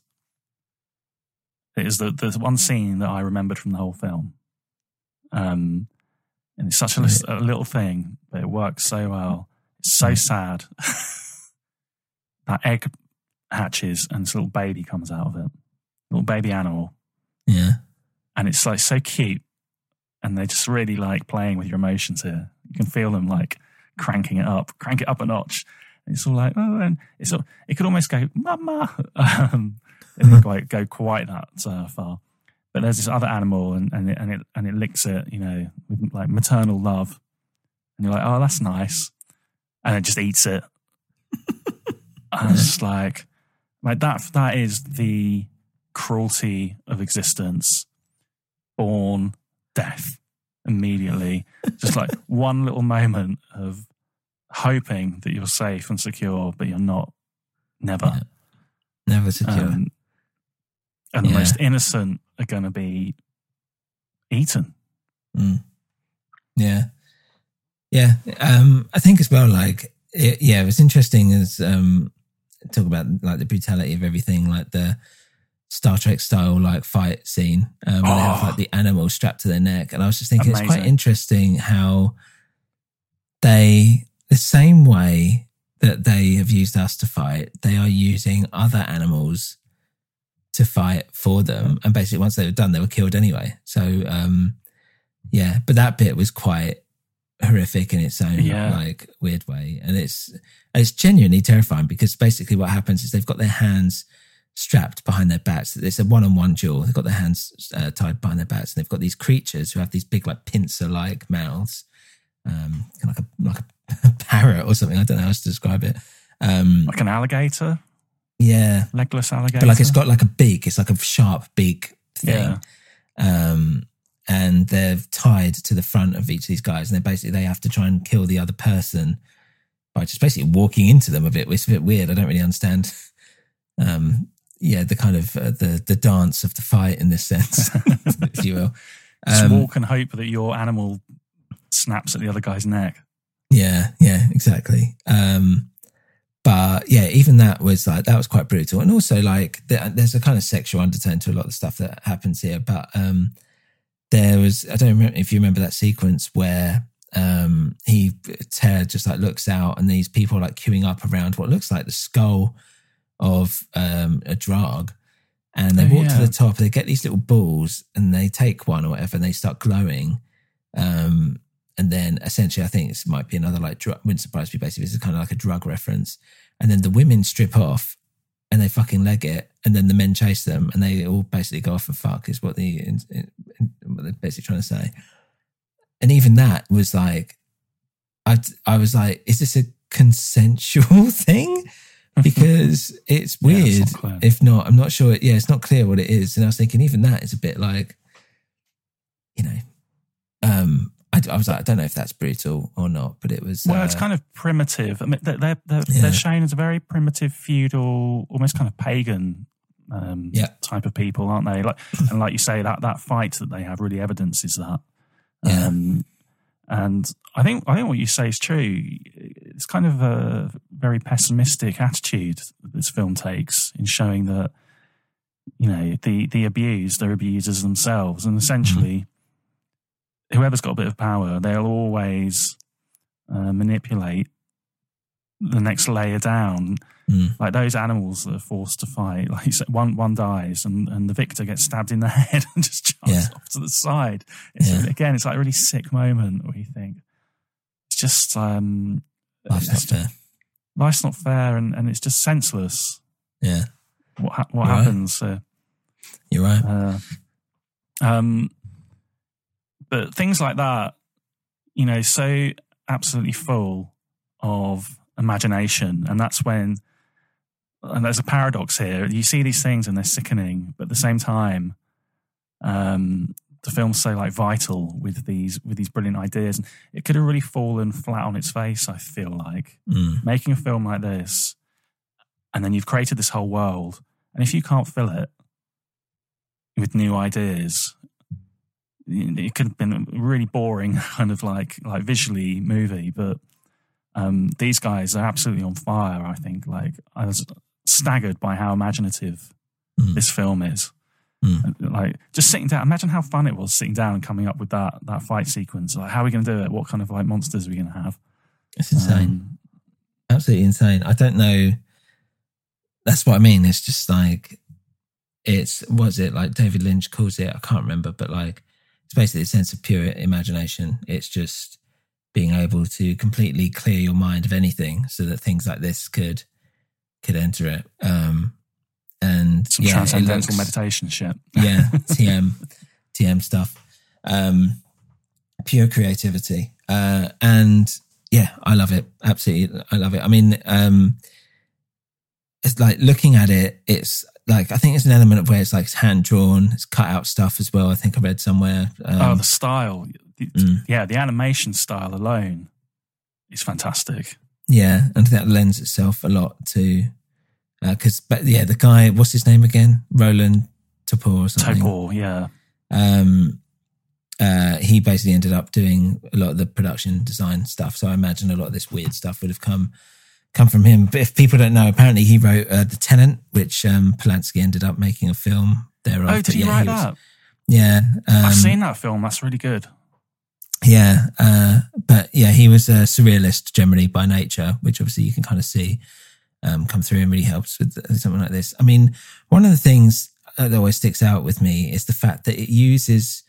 is the the one scene that I remembered from the whole film. Um. And it's such a, a little thing, but it works so well. It's so sad. That egg hatches and this little baby comes out of it. Little baby animal. Yeah. And it's like so cute. And they're just really like playing with your emotions here. You can feel them like cranking it up, crank it up a notch. And it's all like, oh, and it's all, it could almost go, mama. Um, it didn't quite go quite that uh, far. But there's this other animal, and, and it and it and it licks it, you know, with like maternal love, and you're like, oh, that's nice, and it just eats it. And it's just like, like that. That is the cruelty of existence, born death immediately. Just like one little moment of hoping that you're safe and secure, but you're not. Never, yeah. never secure. Um, and the yeah. most innocent are going to be eaten. Mm. Yeah. Yeah. Um, I think as well, like, it, yeah, it was interesting as um, talk about like the brutality of everything, like the Star Trek style like fight scene um, where oh. they have like the animal strapped to their neck. And I was just thinking Amazing. It's quite interesting how they, the same way that they have used us to fight, they are using other animals to fight for them. And basically once they were done, they were killed anyway. So, um, yeah, but that bit was quite horrific in its own yeah. like weird way. And it's, it's genuinely terrifying because basically what happens is they've got their hands strapped behind their backs. It's a one-on-one duel. They've got their hands uh, tied behind their backs, and they've got these creatures who have these big, like pincer-like mouths, um, like a like a parrot or something. I don't know how else to describe it. Um, like an alligator. Yeah, legless alligator. But like it's got like a beak. It's like a sharp beak thing. Yeah. Um, and they're tied to the front of each of these guys, and they basically they have to try and kill the other person by just basically walking into them a bit. It's a bit weird. I don't really understand. Um, yeah, the kind of uh, the the dance of the fight in this sense, if you will. Um, just walk and hope that your animal snaps at the other guy's neck. Yeah, yeah, exactly. Um, but yeah, even that was like that was quite brutal, and also like there, there's a kind of sexual undertone to a lot of the stuff that happens here. But um, there was I don't remember if you remember that sequence where um, he Ted just like looks out, and these people are like queuing up around what looks like the skull of um, a drug, and they oh, walk yeah. to the top. They get these little balls, and they take one or whatever, and they start glowing. Um, and then essentially, I think this might be another like drug. Wouldn't surprise me. Basically, this is kind of like a drug reference. And then the women strip off, and they fucking leg it, and then the men chase them, and they all basically go off and fuck. Is what the what they're basically trying to say. And even that was like, I I was like, is this a consensual thing? Because it's weird. Yeah, it's not if not, I'm not sure. Yeah, it's not clear what it is. And I was thinking, even that is a bit like, you know, um, I, I was like, I don't know if that's brutal or not, but it was. Well, uh, it's kind of primitive. I mean, they're they're, they're, yeah. they're shown as a very primitive, feudal, almost kind of pagan um, yeah. type of people, aren't they? Like, and like you say, that that fight that they have really evidences that. Yeah. Um, And I think I think what you say is true. It's kind of a very pessimistic attitude that this film takes in showing that, you know, the the abused are abusers themselves, and essentially, mm-hmm. whoever's got a bit of power, they'll always uh, manipulate the next layer down. Mm. Like those animals that are forced to fight, like you said, one one dies and, and the victor gets stabbed in the head and just jumps yeah. off to the side. It's yeah. again, it's like a really sick moment where you think it's just um, life's it's not fair. Life's not fair, and, and it's just senseless. Yeah, what ha- what You're happens? Right. Uh, You're right. Uh, um, but things like that, you know, so absolutely full of imagination, and that's when. And there's a paradox here. You see these things and they're sickening, but at the same time, um, the film's so like vital with these with these brilliant ideas. And it could have really fallen flat on its face, I feel like. Mm. Making a film like this, and then you've created this whole world, and if you can't fill it with new ideas, it could have been a really boring kind of like like visually movie. But um, these guys are absolutely on fire, I think. Like I was staggered by how imaginative mm. this film is. Mm. Like just sitting down, imagine how fun it was sitting down and coming up with that that fight sequence. Like, how are we going to do it? What kind of like monsters are we going to have? It's insane. Um, Absolutely insane. I don't know. That's what I mean. It's just like, it's, what is it? Like David Lynch calls it, I can't remember, but like, it's basically a sense of pure imagination. It's just being able to completely clear your mind of anything so that things like this could could enter it. Um, and some yeah, transcendental looks, meditation shit. Yeah, T M, T M stuff. Um, pure creativity. Uh, and yeah, I love it. Absolutely. I love it. I mean, um, it's like looking at it, it's like, I think it's an element of where it's like it's hand drawn, it's cut out stuff as well. I think I read somewhere. Um, oh, the style. The, mm. Yeah, the animation style alone is fantastic. Yeah, and that lends itself a lot to, because, uh, but yeah, the guy, what's his name again? Roland Topor or something. Topor, yeah. Um, uh, he basically ended up doing a lot of the production design stuff. So I imagine a lot of this weird stuff would have come come from him. But if people don't know, apparently he wrote uh, The Tenant, which um, Polanski ended up making a film thereof. Oh, did he yeah, write he was, that? Yeah. Um, I've seen that film. That's really good. Yeah, uh, but yeah, he was a surrealist generally by nature, which obviously you can kind of see um, come through and really helps with something like this. I mean, one of the things that always sticks out with me is the fact that it uses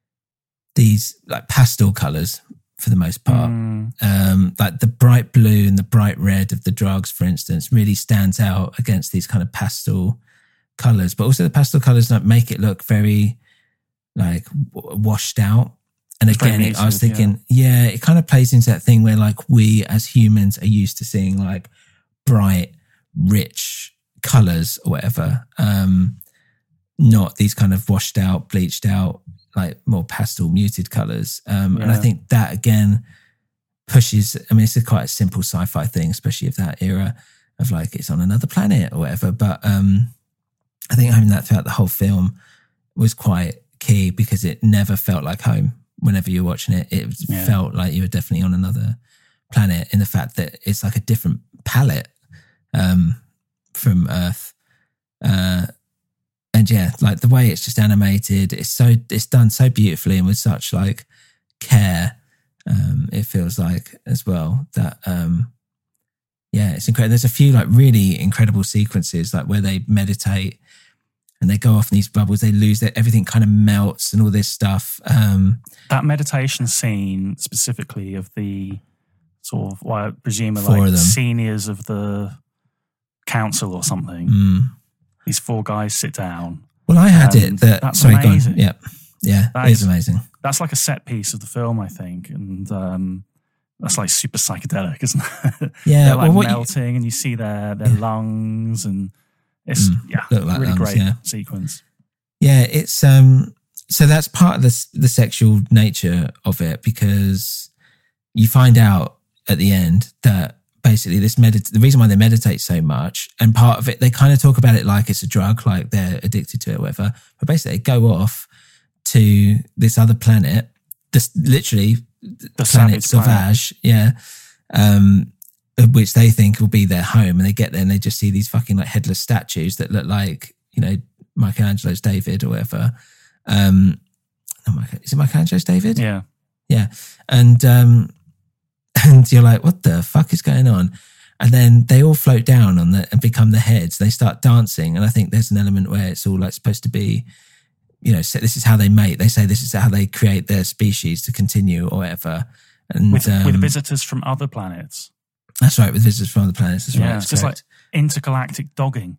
these like pastel colours for the most part. Mm. Um, like the bright blue and the bright red of the drugs, for instance, really stands out against these kind of pastel colours. But also the pastel colours like make it look very like washed out. And again, it, I was thinking, yeah. yeah, it kind of plays into that thing where like we as humans are used to seeing like bright, rich colours or whatever, um, not these kind of washed out, bleached out, like more pastel muted colours. Um, yeah. And I think that again pushes, I mean, it's a quite a simple sci-fi thing, especially of that era of like it's on another planet or whatever. But um, I think having that throughout the whole film was quite key because it never felt like home. Whenever you're watching it, it yeah. felt like you were definitely on another planet in the fact that it's like a different palette um, from Earth. Uh, and yeah, like the way it's just animated, it's so, it's done so beautifully and with such like care. Um, it feels like as well that, um, yeah, it's incredible. There's a few like really incredible sequences, like where they meditate and they go off in these bubbles, they lose their, everything kind of melts and all this stuff. Um, that meditation scene specifically of the sort of, well, I presume are like seniors of the council or something. Mm. These four guys sit down. Well, I had it that, that's sorry, amazing. Go on. Yeah, yeah, that it is, is amazing. That's like a set piece of the film, I think. And um, that's like super psychedelic, isn't it? Yeah. They're like well, melting you, and you see their, their yeah. lungs and it's mm, yeah, like really lungs, great yeah. sequence. Yeah, it's um. So that's part of the the sexual nature of it because you find out at the end that basically this medit the reason why they meditate so much, and part of it they kind of talk about it like it's a drug, like they're addicted to it or whatever. But basically, they go off to this other planet, this literally the planet Sauvage, yeah. Um, which they think will be their home, and they get there and they just see these fucking like headless statues that look like, you know, Michelangelo's David or whatever. Um, is it Michelangelo's David? Yeah, yeah. And um, and you're like, what the fuck is going on? And then they all float down on the and become the heads. They start dancing, and I think there's an element where it's all like supposed to be, you know, this is how they mate. They say this is how they create their species to continue or whatever. And with, um, with visitors from other planets. That's right, with visitors from other planets. That's yeah, right. It's just correct. Like intergalactic dogging.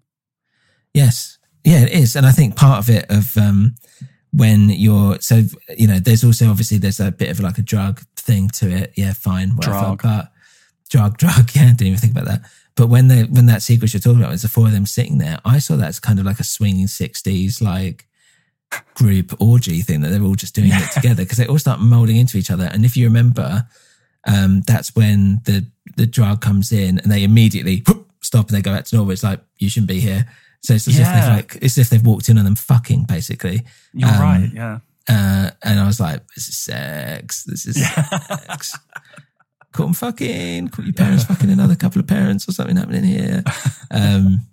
Yes. Yeah, it is. And I think part of it of um, when you're, so, you know, there's also obviously there's a bit of like a drug thing to it. Yeah, fine. Whatever. Drug. But drug, drug. Yeah, didn't even think about that. But when they, when that sequence you're talking about is the four of them sitting there, I saw that as kind of like a swinging sixties, like group orgy thing that they're all just doing yeah. it together because they all start molding into each other. And if you remember, um, that's when the, the drug comes in and they immediately whoop, stop and they go back to normal. It's like, you shouldn't be here. So it's as yeah. if they've like, it's as if they've walked in on them fucking basically. You're um, right. Yeah. Uh, and I was like, this is sex. This is yeah. sex. Caught them fucking, caught your parents fucking another couple of parents or something happening here. Um,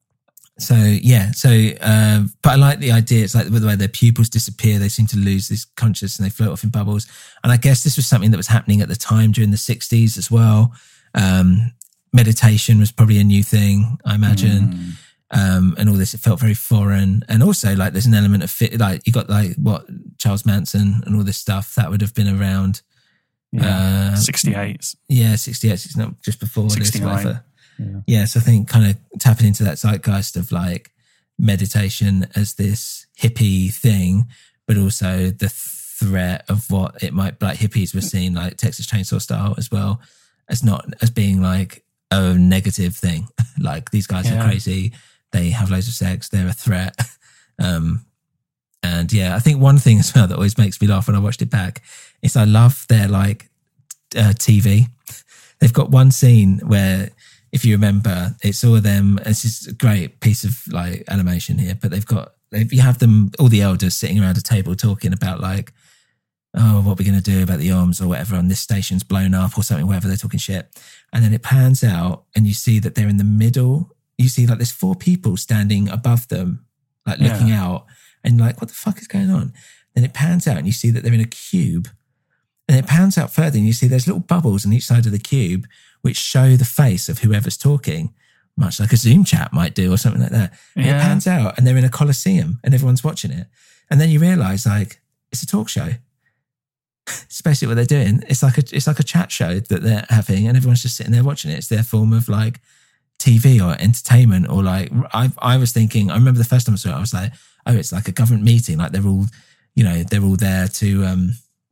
so yeah, so, uh, but I like the idea. It's like the way their pupils disappear. They seem to lose this consciousness and they float off in bubbles. And I guess this was something that was happening at the time during the sixties as well. Um, meditation was probably a new thing, I imagine. Mm. Um, and all this, it felt very foreign. And also like there's an element of fit, like you got like what Charles Manson and all this stuff that would have been around. Yeah, uh, sixty-eight. Yeah, sixty-eight, not just before sixty-nine. This, whatever. Yeah. yeah, so I think kind of tapping into that zeitgeist of like meditation as this hippie thing, but also the threat of what it might, like hippies were seen like Texas Chainsaw style as well, as not as being like a negative thing. Like these guys yeah. are crazy, they have loads of sex, they're a threat. Um, and yeah, I think one thing as well that always makes me laugh when I watched it back is I love their like uh, T V. They've got one scene where, if you remember, it's all of them. This is a great piece of like animation here, but they've got, they've, you have them, all the elders sitting around a table talking about like, oh, what we're going to do about the arms or whatever, and this station's blown up or something, whatever, they're talking shit. And then it pans out and you see that they're in the middle. You see like there's four people standing above them, like looking yeah. out and like, what the fuck is going on? Then it pans out and you see that they're in a cube. And it it pans out further and you see there's little bubbles on each side of the cube which show the face of whoever's talking, much like a Zoom chat might do or something like that. And Yeah. it pans out and they're in a coliseum and everyone's watching it. And then you realise, like, it's a talk show. It's basically what they're doing. It's like a it's like a chat show that they're having and everyone's just sitting there watching it. It's their form of like T V or entertainment, or like I I was thinking, I remember the first time I saw it, I was like, oh, it's like a government meeting. Like they're all, you know, they're all there to, um,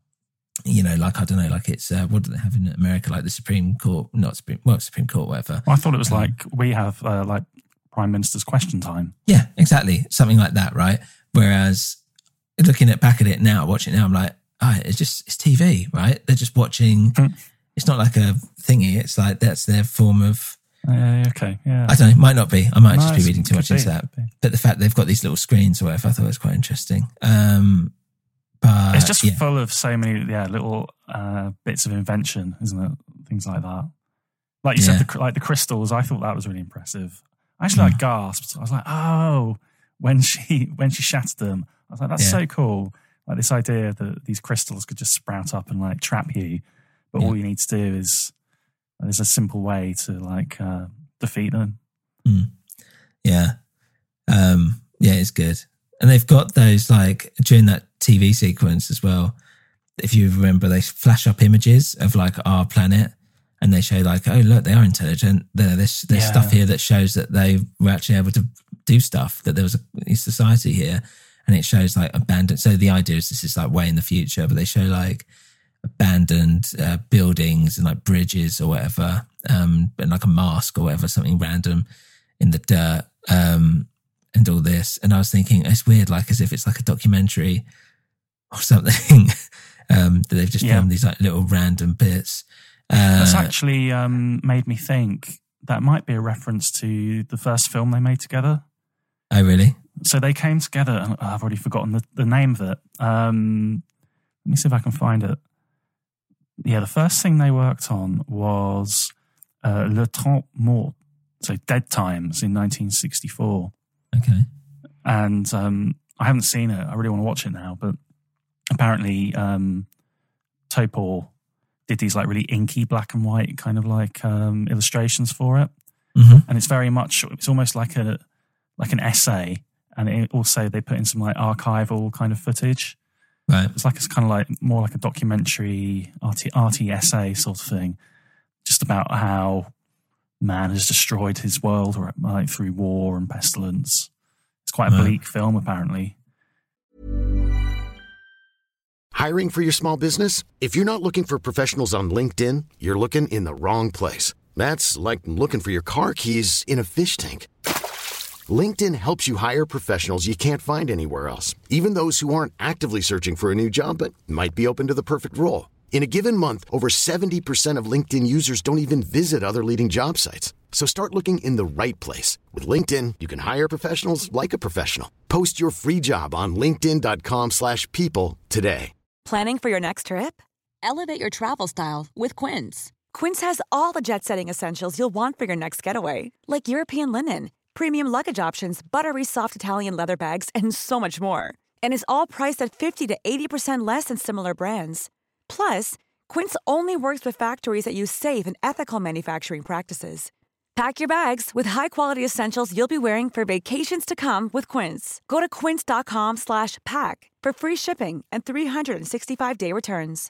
you know, like, I don't know, like it's, uh, what do they have in America? Like the Supreme Court, not Supreme, well, Supreme Court, whatever. Well, I thought it was Um, like we have uh, like Prime Minister's question time. Yeah, exactly. Something like that, right? Whereas looking at back at it now, watching it now, I'm like, oh, it's just, it's T V, right? They're just watching. Mm. It's not like a thingy. It's like, that's their form of, Uh, okay, yeah. I don't know, might not be. I might No, just be it's- reading too could much be, into that. could be. But the fact they've got these little screens or whatever, I thought was quite interesting. Um, but It's just yeah. full of so many, yeah, little uh, bits of invention, isn't it? Things like that. Like you Yeah. said, the, like the crystals. I thought that was really impressive. Actually, Mm. I gasped. I was like, "Oh!" When she when she shattered them, I was like, "That's Yeah. so cool!" Like this idea that these crystals could just sprout up and like trap you, but Yeah. all you need to do is there's a simple way to like uh, defeat them. Mm. Yeah. Um, yeah, it's good. And they've got those, like, during that T V sequence as well, if you remember, they flash up images of like our planet and they show like, oh, look, they are intelligent. There- There's, there's Yeah. stuff here that shows that they were actually able to do stuff, that there was a, a society here. And it shows like abandoned. So the idea is this is like way in the future, but they show like abandoned uh, buildings and like bridges or whatever, um, and like a mask or whatever, something random in the dirt, um, and all this. And I was thinking, it's weird, like as if it's like a documentary or something, um, that they've just Yeah. filmed these like little random bits. Uh, That's actually um, made me think that might be a reference to the first film they made together. oh, really? So they came together, and I've already forgotten the, the name of it. Um, let me see if I can find it. Yeah, the first thing they worked on was uh, Le Temps Mort, so Dead Times in nineteen sixty-four. Okay. And um, I haven't seen it. I really want to watch it now. But apparently um, Topor did these like really inky black and white kind of like um, illustrations for it. Mm-hmm. And it's very much, it's almost like a like an essay. And it also they put in some like archival kind of footage. Right. It's like it's kind of like more like a documentary arty, arty essay sort of thing, just about how man has destroyed his world or like through war and pestilence. It's quite a Right. bleak film, apparently. Hiring for your small business? If you're not looking for professionals on LinkedIn, you're looking in the wrong place. That's like looking for your car keys in a fish tank. LinkedIn helps you hire professionals you can't find anywhere else, even those who aren't actively searching for a new job but might be open to the perfect role. In a given month, over seventy percent of LinkedIn users don't even visit other leading job sites. So start looking in the right place. With LinkedIn, you can hire professionals like a professional. Post your free job on linkedin.com slash people today. Planning for your next trip? Elevate your travel style with Quince. Quince has all the jet-setting essentials you'll want for your next getaway, like European linen, premium luggage options, buttery soft Italian leather bags, and so much more. And is all priced at fifty to eighty percent less than similar brands. Plus, Quince only works with factories that use safe and ethical manufacturing practices. Pack your bags with high-quality essentials you'll be wearing for vacations to come with Quince. Go to quince.com slash pack for free shipping and three sixty-five day returns.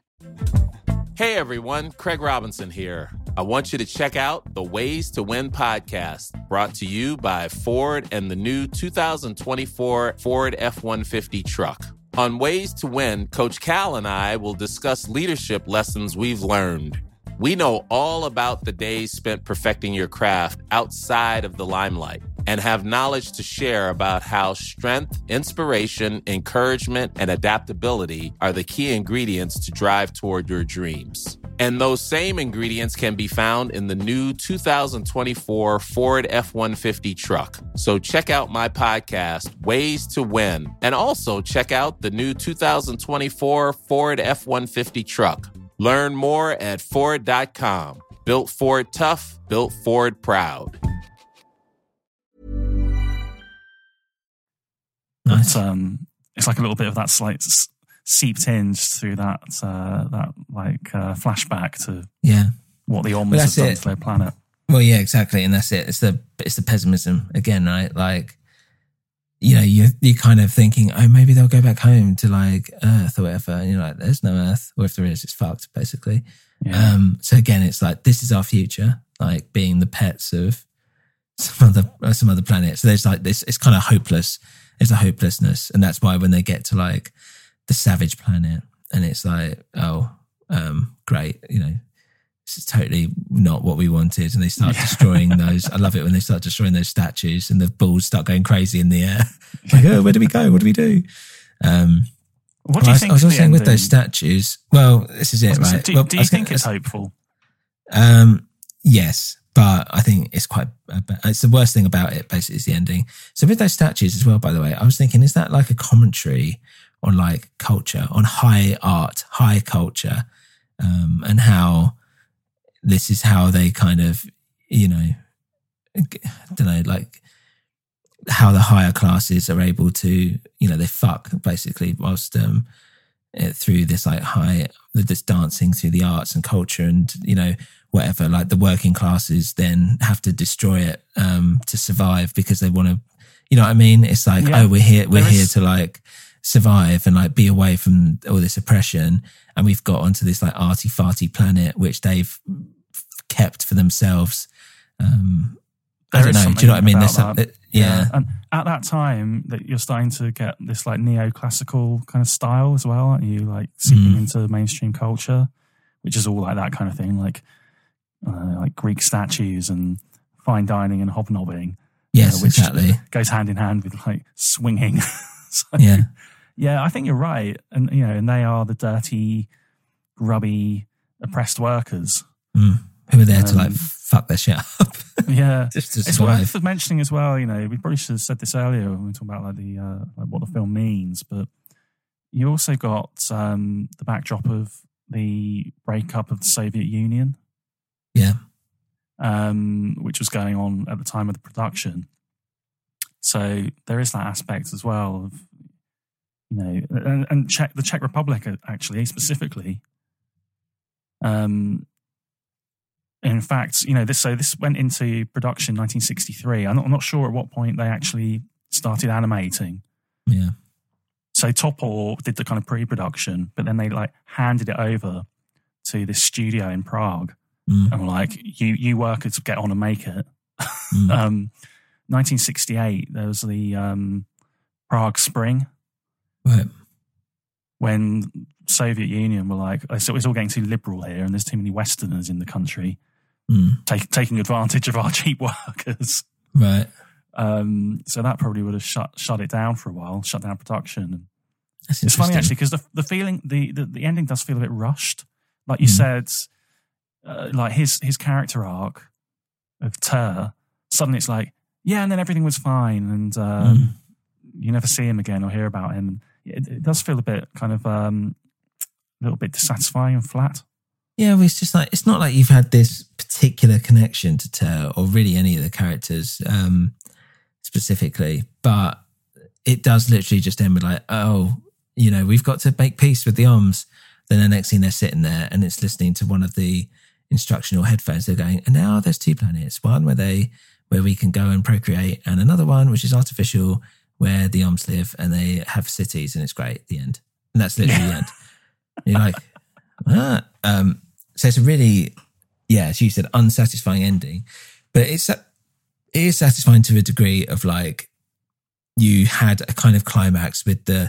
Hey everyone, Craig Robinson here. I want you to check out the Ways to Win podcast, brought to you by Ford and the new two thousand twenty-four Ford F one fifty truck. On Ways to Win, Coach Cal and I will discuss leadership lessons we've learned. We know all about the days spent perfecting your craft outside of the limelight and have knowledge to share about how strength, inspiration, encouragement, and adaptability are the key ingredients to drive toward your dreams. And those same ingredients can be found in the new two thousand twenty-four Ford F one fifty truck. So check out my podcast, Ways to Win, and also check out the new two thousand twenty-four Ford F one fifty truck. Learn more at Ford dot com. Built Ford tough, built Ford proud. Nice. But, um, it's like a little bit of that slight, seeped in just through that uh, that like uh, flashback to yeah what the Oms well, have done it. to their planet. Well, yeah, exactly, and that's it. It's the it's the pessimism again, right? Like, you know, you you're kind of thinking, oh, maybe they'll go back home to like Earth or whatever, and you're like, there's no Earth, or if there is, it's fucked, basically. Yeah. Um, so again, it's like this is our future, like being the pets of some other some other planet. So there's like this, it's kind of hopeless. There's a hopelessness, and that's why when they get to like the savage planet, and it's like, oh, um, great, you know. This is totally not what we wanted. And they start destroying those. I love it when they start destroying those statues and the balls start going crazy in the air. Like, oh, where do we go? What do we do? Um, what do well, you think? I was also saying ending? with those statues, well, this is it, right? Do, well, do you think gonna, it's hopeful? Um, yes, but I think it's quite, it's the worst thing about it, basically, is the ending. So with those statues as well, by the way, I was thinking, is that like a commentary on like culture, on high art, high culture, um, and how this is how they kind of, you know, I don't know, like how the higher classes are able to, you know, they fuck basically whilst um, through this like high, this dancing through the arts and culture and, you know, whatever, like the working classes then have to destroy it um, to survive because they want to, you know what I mean? It's like, yeah. oh, we're here, we're here to like survive and like be away from all this oppression. And we've got onto this like arty farty planet, which they've kept for themselves. Um, I don't know. Do you know what I mean? There's some, that, yeah. yeah. And at that time that you're starting to get this like neoclassical kind of style as well, aren't you? Like seeping mm. into mainstream culture, which is all like that kind of thing, like, uh, like Greek statues and fine dining and hobnobbing. Yes, uh, which exactly. Goes hand in hand with like swinging. So, yeah. Yeah, I think you're right. And, you know, and they are the dirty, grubby, oppressed workers. Mm. Who are there um, to like fuck their shit up. Yeah. Just to it's survive. worth mentioning as well, you know, we probably should have said this earlier when we were talking about like the, uh, like what the film means, but you also got um, the backdrop of the breakup of the Soviet Union. Yeah. Um, which was going on at the time of the production. So there is that aspect as well of, you know, and, and Czech, the Czech Republic actually specifically. Um, in fact, you know, this so this went into production in nineteen sixty-three. I'm not, I'm not sure at what point they actually started animating. Yeah. So Topor did the kind of pre-production, but then they like handed it over to this studio in Prague, mm. and were like, "You you workers get on and make it." Mm. um, nineteen sixty-eight, there was the um, Prague Spring. Right. When Soviet Union were like, so it's all getting too liberal here and there's too many Westerners in the country mm. take, taking advantage of our cheap workers. Right. Um, so that probably would have shut shut it down for a while, shut down production. That's it's funny actually because the the feeling, the, the, the ending does feel a bit rushed. Like you mm. said, uh, like his, his character arc of Ter, suddenly it's like, yeah, and then everything was fine and um, mm. you never see him again or hear about him. It, it does feel a bit kind of um, a little bit dissatisfying and flat. Yeah, well, it's just like, it's not like you've had this particular connection to Ter or really any of the characters um, specifically, but it does literally just end with like, oh, you know, we've got to make peace with the Oms. Then the next thing they're sitting there and it's listening to one of the instructional headphones. They're going, and now there's two planets, one where they, where we can go and procreate and another one, which is artificial, where the Oms live and they have cities and it's great, the end. And that's literally the end. You're like, ah. Um, so it's a really, yeah, as you said, unsatisfying ending, but it's, it is satisfying to a degree of like, you had a kind of climax with the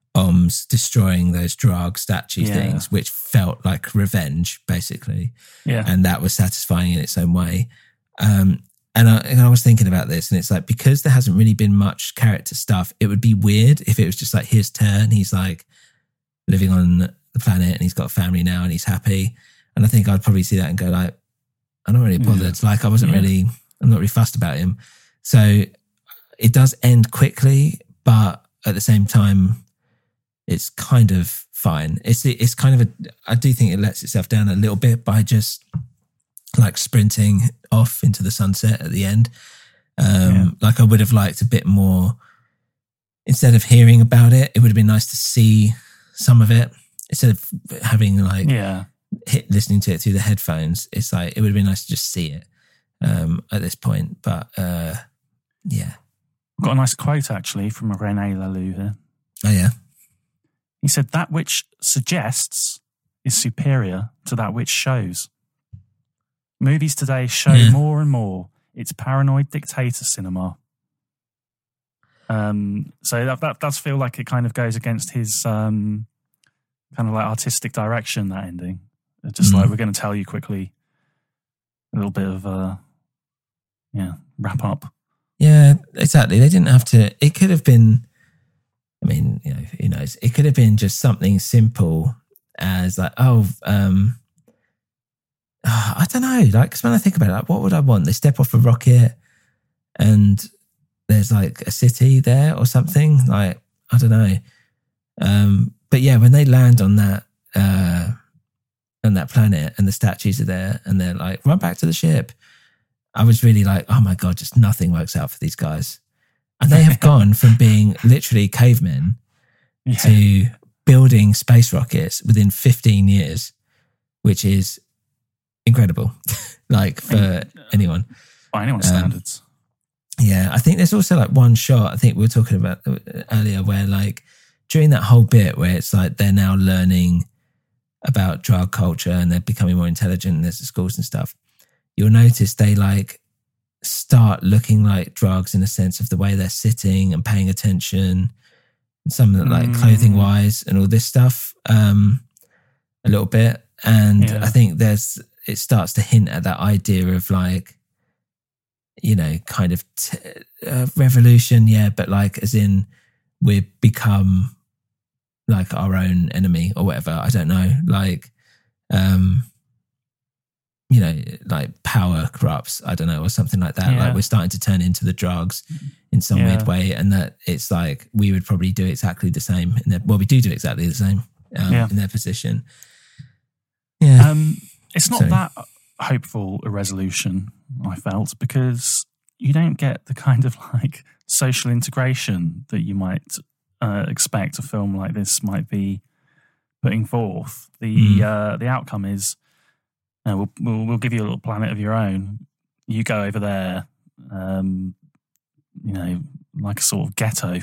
Oms destroying those drug statue yeah. things, which felt like revenge, basically. Yeah. And that was satisfying in its own way. Um, And I, and I was thinking about this, and it's like, because there hasn't really been much character stuff, it would be weird if it was just like his turn. He's like living on the planet and he's got a family now and he's happy. And I think I'd probably see that and go like, I'm not really bothered. Yeah. Like I wasn't yeah. really, I'm not really fussed about him. So it does end quickly, but at the same time, it's kind of fine. It's, it's kind of a, I do think it lets itself down a little bit by just like sprinting off into the sunset at the end. Um, yeah. Like I would have liked a bit more, instead of hearing about it, it would have been nice to see some of it instead of having like yeah. hit listening to it through the headphones. It's like it would have been nice to just see it um, at this point. But uh, yeah, I've got a nice quote actually from René Laloux here. Oh yeah, he said, "That which suggests is superior to that which shows. Movies today show yeah. more and more. It's paranoid dictator cinema." Um, so that, that does feel like it kind of goes against his um, kind of like artistic direction, that ending. It's just mm. like, we're going to tell you quickly a little bit of, uh, yeah, wrap up. Yeah, exactly. They didn't have to, it could have been, I mean, you know, who knows? It could have been just something simple as like, oh, um, oh I don't know. Like, because when I think about it, like, what would I want? They step off a rocket and there's like a city there or something. Like, I don't know. Um, but yeah, when they land on that, uh, on that planet and the statues are there and they're like, run back to the ship. I was really like, oh my God, just nothing works out for these guys. And they have gone from being literally cavemen yeah. to building space rockets within fifteen years, which is incredible. Like for anyone. By anyone's um, standards. Yeah, I think there's also like one shot, I think we were talking about earlier, where like during that whole bit where it's like they're now learning about drug culture and they're becoming more intelligent and there's the schools and stuff, you'll notice they like start looking like drugs in the sense of the way they're sitting and paying attention, and some of them like mm. clothing wise and all this stuff um, a little bit. And yeah. I think there's, it starts to hint at that idea of like, you know, kind of t- uh, revolution, yeah, but like as in we become like our own enemy or whatever. I don't know, like, um, you know, like power corrupts, I don't know, or something like that. Yeah. Like we're starting to turn into the drugs in some yeah. weird way, and that it's like we would probably do exactly the same. In their, well, we do do exactly the same um, yeah. in their position. Yeah, um, it's not so. that hopeful a resolution, I felt, because you don't get the kind of like social integration that you might uh, expect a film like this might be putting forth. The mm. uh, the outcome is uh, we'll, we'll we'll give you a little planet of your own. You go over there, um, you know, like a sort of ghetto.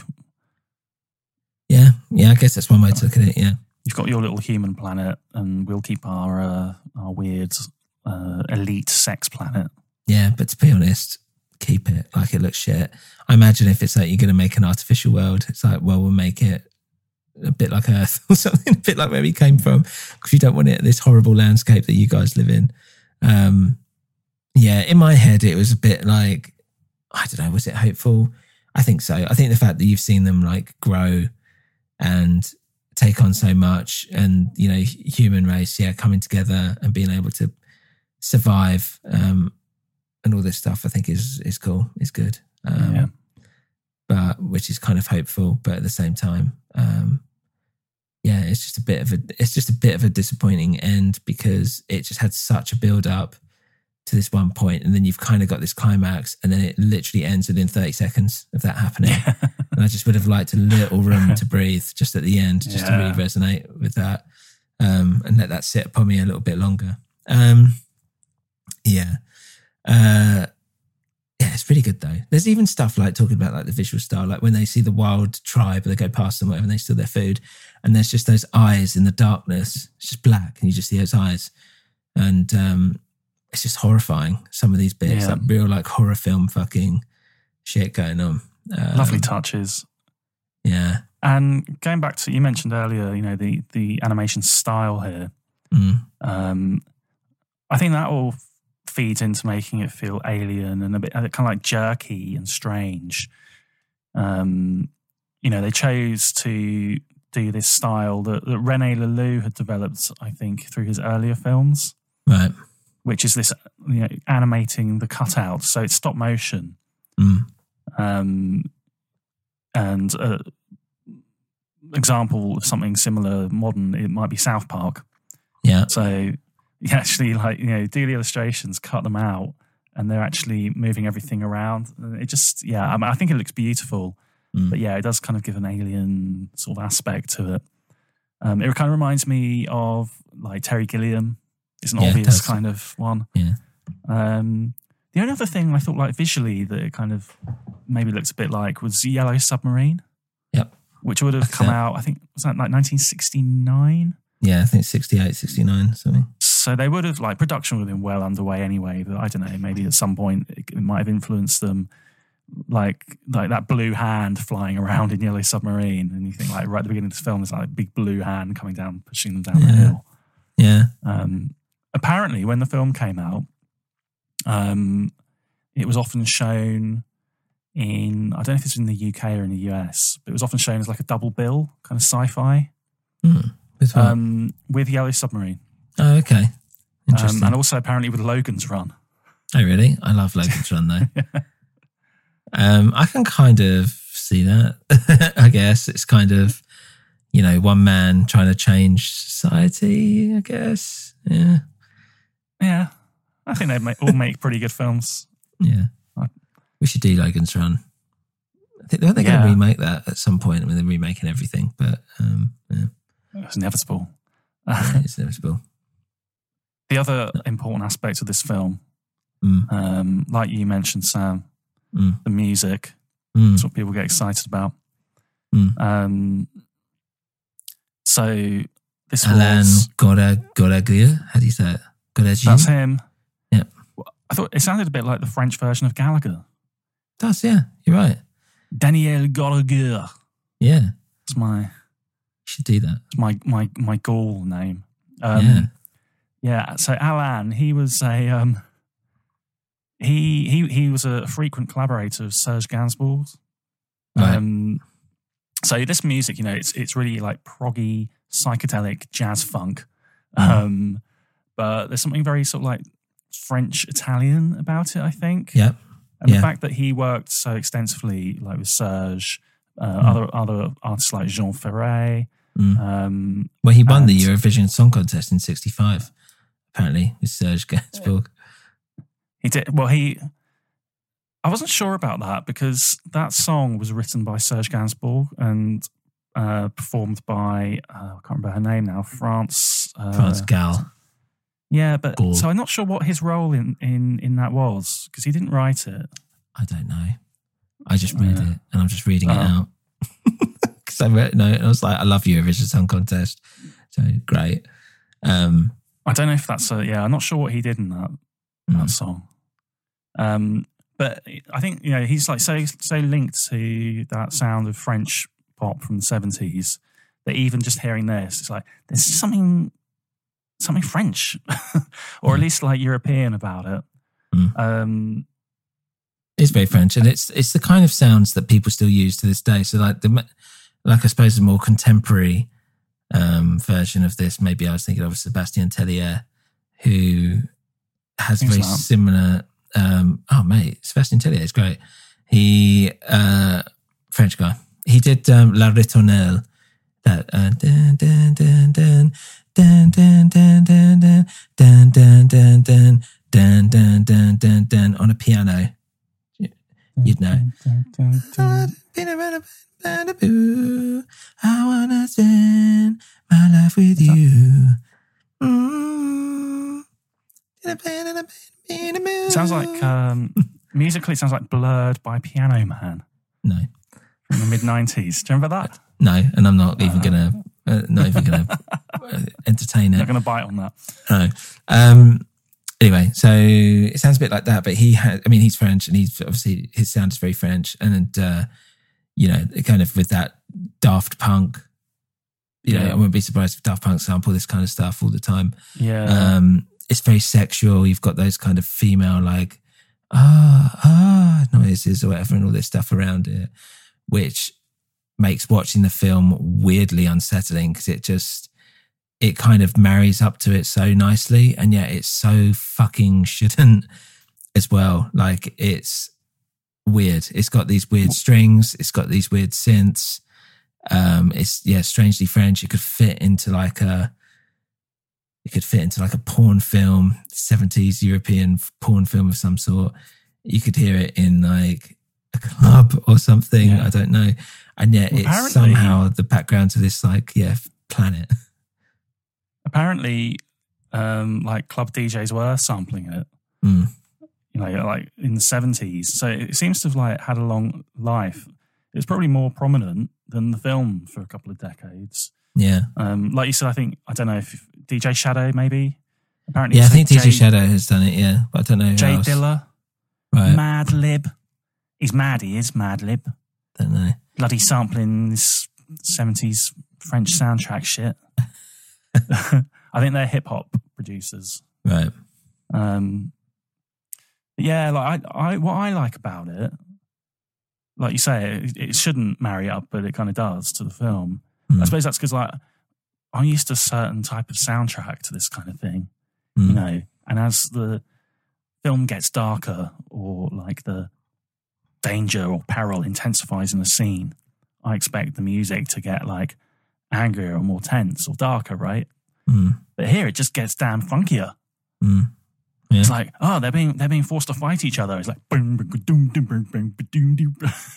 Yeah, yeah. I guess that's one way to look at it. Yeah, you've got your little human planet, and we'll keep our uh, our weird. Uh, elite sex planet. Yeah, but to be honest, keep it. Like it looks shit. I imagine if it's like you're going to make an artificial world, it's like, well, we'll make it a bit like Earth or something, a bit like where we came from, because you don't want it this horrible landscape that you guys live in. Um, yeah, in my head, it was a bit like, I don't know, was it hopeful? I think so. I think the fact that you've seen them like grow and take on so much, and, you know, human race, yeah, coming together and being able to survive um, and all this stuff, I think is is cool, is good. Um, yeah. But which is kind of hopeful, but at the same time, um, yeah, it's just a bit of a it's just a bit of a disappointing end, because it just had such a build up to this one point, and then you've kind of got this climax, and then it literally ends within thirty seconds of that happening. Yeah. And I just would have liked a little room to breathe just at the end, just yeah. to really resonate with that, um, and let that sit upon me a little bit longer. Um, Yeah. Uh, yeah, it's pretty good though. There's even stuff like talking about like the visual style, like when they see the wild tribe, they go past them, whatever, and they steal their food, and there's just those eyes in the darkness. It's just black, and you just see those eyes, and um, it's just horrifying. Some of these bits, yeah. like real like horror film fucking shit going on. Um, Lovely touches. Yeah. And going back to, you mentioned earlier, you know, the the animation style here. Mm. Um, I think that all feeds into making it feel alien and a bit kind of like jerky and strange. Um, you know, they chose to do this style that, that René Laloux had developed, I think, through his earlier films. Right. Which is this, you know, animating the cutouts. So it's stop motion. Mm. Um, and an example of something similar, modern, it might be South Park. Yeah. So you actually, like, you know, do the illustrations, cut them out, and they're actually moving everything around. It just, yeah, I, mean, I think it looks beautiful, mm. but yeah, it does kind of give an alien sort of aspect to it. Um, it kind of reminds me of like Terry Gilliam. It's an Yeah, it obvious does. kind of one. Yeah. Um, the only other thing I thought like visually that it kind of maybe looked a bit like was Yellow Submarine. Yep. Which would have That's come it. out, I think, was that like nineteen sixty-nine? Yeah, I think sixty-eight, sixty-nine, something. So they would have, like, production would have been well underway anyway, but I don't know, maybe at some point it, it might have influenced them, like like that blue hand flying around in Yellow Submarine, and you think, like, right at the beginning of this film, there's like a big blue hand coming down, pushing them down Yeah. the hill. Yeah. Um, apparently, when the film came out, um, it was often shown in, I don't know if it's in the U K or in the U S, but it was often shown as like a double bill, kind of sci-fi, Mm. With what? um, with Yellow Submarine. Oh, okay. Interesting. Um, and also apparently with Logan's Run. Oh, really? I love Logan's Run, though. um, I can kind of see that, I guess. It's kind of, you know, one man trying to change society, I guess. Yeah. Yeah. I think they make, all make pretty good films. Yeah. We should do Logan's Run. I think they're going to Yeah. remake that at some point when they're remaking everything, but um, yeah. It's inevitable. Yeah, it's inevitable. The other important aspect of this film, Mm. um, like you mentioned, Sam, Mm. the music. Mm. That's what people get excited about. Mm. Um, so this Alain was... Goraguer, how do you say it? Goraguer? That's him. Yeah. I thought it sounded a bit like the French version of Gallagher. It does, yeah. You're right. Daniel Goraguer. Yeah. It's my... You should do that. It's my my my Gaul name. Um, Yeah. Yeah. So Alain, he was a um, he he he was a frequent collaborator of Serge Gainsbourg. Right. Um, so this music, you know, it's it's really like proggy, psychedelic jazz funk. Mm. Um, but there's something very sort of like French Italian about it, I think. Yep. And Yeah. the fact that he worked so extensively, like with Serge, uh, Mm. other other artists like Jean Ferret. Mm. Um, Well, he won and- the Eurovision Song Contest in sixty-five, apparently, with Serge Gainsbourg. He did. Well, he. I wasn't sure about that because that song was written by Serge Gainsbourg and uh, performed by uh, I can't remember her name now. France. Uh, France Gall. Yeah, but Gall. so I'm not sure what his role in in in that was because he didn't write it. I don't know. I just read Yeah. it and I'm just reading it Oh. out. Because I read no, and I was like, I love Eurovision Song Contest. So great. Um, I don't know if that's a yeah. I'm not sure what he did in that Mm. that song. Um, but I think you know he's like so so linked to that sound of French pop from the seventies that even just hearing this, it's like there's something something French, or at least like European about it. Mm. Um, It's very French, and it's it's the kind of sounds that people still use to this day. So, like the like I suppose the more contemporary um, version of this, maybe I was thinking of Sébastien Tellier, who has Who's very that? similar. Um, oh, mate, Sébastien Tellier is great. He uh, French guy. He did um, La Ritournelle. That uh, dun, dun, dun, dun, dun, dun, dun, dun, dun, dun, dun, dun, dun, dun, dun, dun, dun, dun, on a piano. You'd know. I wanna spend my life with you. Mm. it sounds like um, musically, it sounds like Blurred by Piano Man No, from the mid nineties. Do you remember that? no, and I'm not even gonna, uh, not even gonna uh, entertain it. Not going to bite on that. No. Um, anyway, so it sounds a bit like that, but he had, I mean, he's French and he's obviously, his sound is very French. And, uh, you know, kind of with that Daft Punk, you know, Yeah. I wouldn't be surprised if Daft Punk sample this kind of stuff all the time. Yeah. Um, it's very sexual. You've got those kind of female, like, ah, ah, noises or whatever, and all this stuff around it, which makes watching the film weirdly unsettling because it just, it kind of marries up to it so nicely, and yet it's so fucking shouldn't as well. Like, it's weird. It's got these weird strings. It's got these weird synths. Um, it's, yeah, strangely French. It could fit into like a, it could fit into like a porn film, seventies European porn film of some sort. You could hear it in like a club or something. Yeah. I don't know. And yet Well, it's apparently- somehow the background to this, like, yeah, planet. Apparently, um, like club D Js were sampling it. Mm. You know, like in the seventies. So it seems to have like had a long life. It was probably more prominent than the film for a couple of decades. Yeah. Um, like you said, I think, I don't know if D J Shadow maybe. Apparently, Yeah, I it's think like D J Jay, Shadow has done it, yeah. But I don't know who Jay else. Dilla. Right. Mad Lib. He's mad, he is Mad Lib. Don't know. Bloody sampling this seventies French soundtrack shit. I think they're hip hop producers. Right. Um, but yeah, like I, I, what I like about it, like you say, it, it shouldn't marry up, but it kind of does to the film. Mm. I suppose that's because like I'm used to a certain type of soundtrack to this kind of thing, Mm. you know. And as the film gets darker, or like the danger or peril intensifies in the scene, I expect the music to get like angrier or more tense or darker, right? Mm. But here it just gets damn funkier. Mm. Yeah. It's like, oh, they're being they're being forced to fight each other. It's like boom, boom, boom, boom, boom, boom, boom, boom.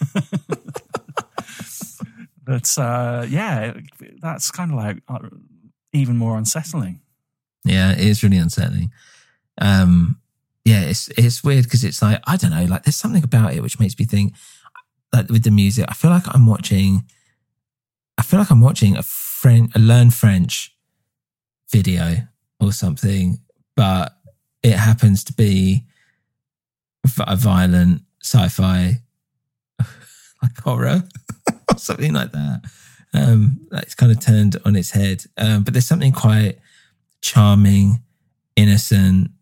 But uh, yeah, that's kind of like uh, even more unsettling. Yeah, it is really unsettling. Um, yeah, it's it's weird because it's like, I don't know, like there's something about it which makes me think, like with the music, I feel like I'm watching, I feel like I'm watching a French, a Learn French video or something, but it happens to be a violent sci-fi, like horror or something like that. Um, it's kind of turned on its head. Um, but there's something quite charming, innocent,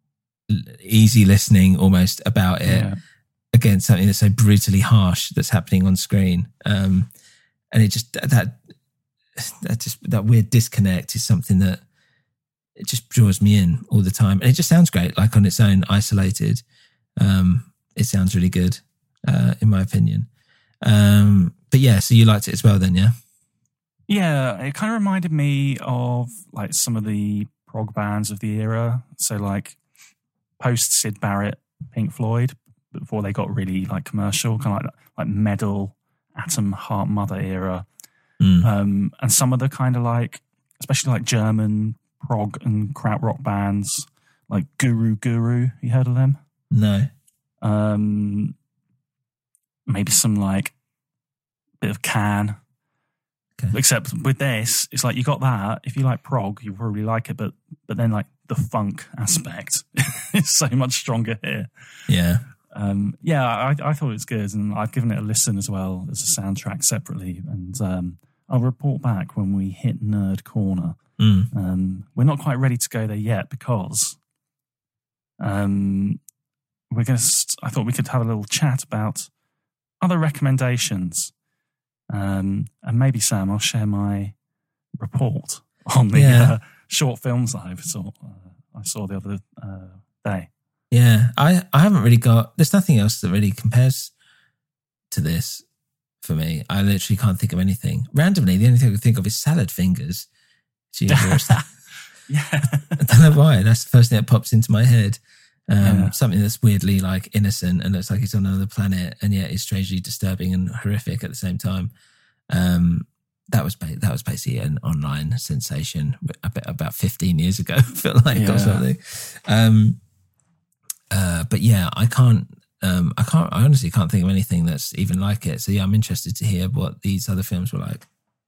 easy listening almost about it, Yeah. against something that's so brutally harsh that's happening on screen. Um, and it just, that, that just, that weird disconnect is something that it just draws me in all the time. And it just sounds great, like on its own, isolated. Um, it sounds really good, uh, in my opinion. Um, but yeah, so you liked it as well then, yeah? Yeah, it kind of reminded me of like some of the prog bands of the era. So like post Syd Barrett, Pink Floyd, before they got really like commercial, kind of like like Metal, Atom Heart Mother era. Mm. Um, and some of the kind of like, especially like German prog and krautrock bands, like Guru Guru. You heard of them? No. Um, maybe some like bit of Can. Okay. Except with this, it's like you got that. If you like prog, you probably like it, but but then like the funk aspect is so much stronger here. Yeah. Um, yeah, I, I thought it was good, and I've given it a listen as well as a soundtrack separately, and um, I'll report back when we hit Nerd Corner. Mm. Um, we're not quite ready to go there yet because um, we're going to. I thought we could have a little chat about other recommendations, um, and maybe Sam, I'll share my report on the Yeah. uh, short films that I saw. Uh, I saw the other uh, day. Yeah, I, I haven't really got, there's nothing else that really compares to this for me. I literally can't think of anything. Randomly, the only thing I can think of is Salad Fingers. Gee, I Yeah. don't know why. That's the first thing that pops into my head. Um, Yeah. Something that's weirdly like innocent and looks like it's on another planet, and yet it's strangely disturbing and horrific at the same time. Um, that was ba- that was basically an online sensation about, about fifteen years ago, I feel like, Yeah. or something. Um, uh, but yeah, I can't. Um, I can't. I honestly can't think of anything that's even like it. So yeah, I'm interested to hear what these other films were like.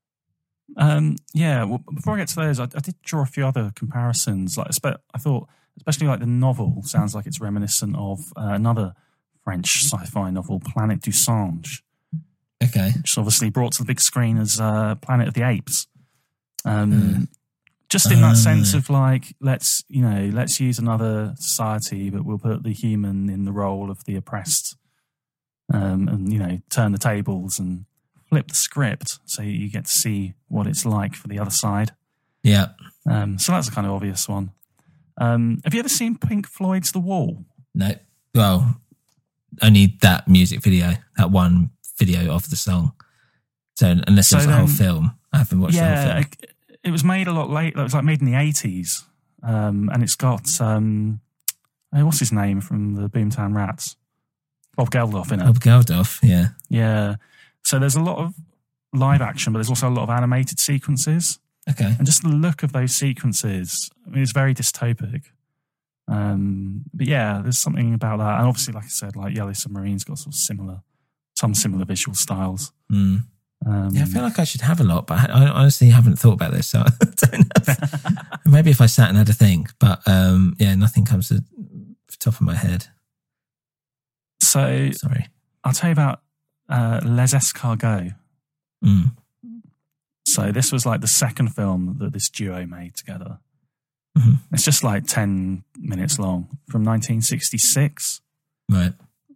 Um, yeah, well, before I get to those, I, I did draw a few other comparisons. Like, espe- I thought, especially like the novel sounds like it's reminiscent of uh, another French sci-fi novel, Planet du Singe, Okay. which is obviously brought to the big screen as uh, Planet of the Apes. Um, Mm. Just in that Um, sense of like, let's you know, let's use another society, but we'll put the human in the role of the oppressed, um, and you know, turn the tables and flip the script so you get to see what it's like for the other side. Yeah. Um, so that's a kind of obvious one. Um, have you ever seen Pink Floyd's The Wall? No. Well, only that music video, that one video of the song. So unless So it was the whole then- film, I haven't watched the whole Yeah, film. it, it was made a lot later. It was like made in the eighties, um, and it's got um, oh, what's his name from the Boomtown Rats? Bob Geldof in it. Bob Geldof, yeah. Yeah. So there's a lot of live action, but there's also a lot of animated sequences. Okay. And just the look of those sequences, I mean, it's very dystopic. Um, but yeah, there's something about that. And obviously, like I said, like Yellow Submarine's got sort of similar, some similar visual styles. Mm. Um, yeah, I feel like I should have a lot, but I honestly haven't thought about this. So I don't know. Maybe if I sat and had a think, but um, yeah, nothing comes to the top of my head. So, sorry. I'll tell you about uh, Les Escargots. Mm. So this was like the second film that this duo made together. Mm-hmm. It's just like ten minutes long, from nineteen sixty-six. Right.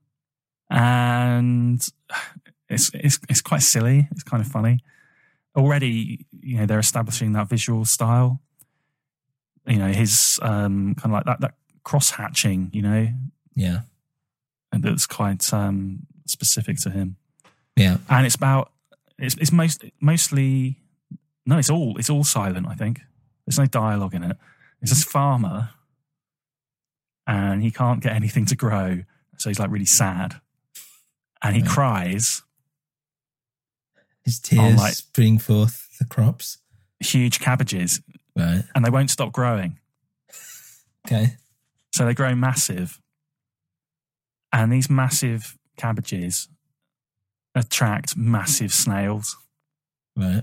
And it's it's it's quite silly. It's kind of funny. Already, you know, they're establishing that visual style. You know, his um, kind of like that that cross hatching. You know, yeah, and that's quite um, specific to him. Yeah, and it's about it's it's most mostly no, it's all it's all silent. I think there's no dialogue in it. It's this farmer, and he can't get anything to grow, so he's like really sad, and he right. cries. His tears like, bring forth the crops. Huge cabbages, right? And they won't stop growing. Okay, so they grow massive, and these massive cabbages attract massive snails. Right.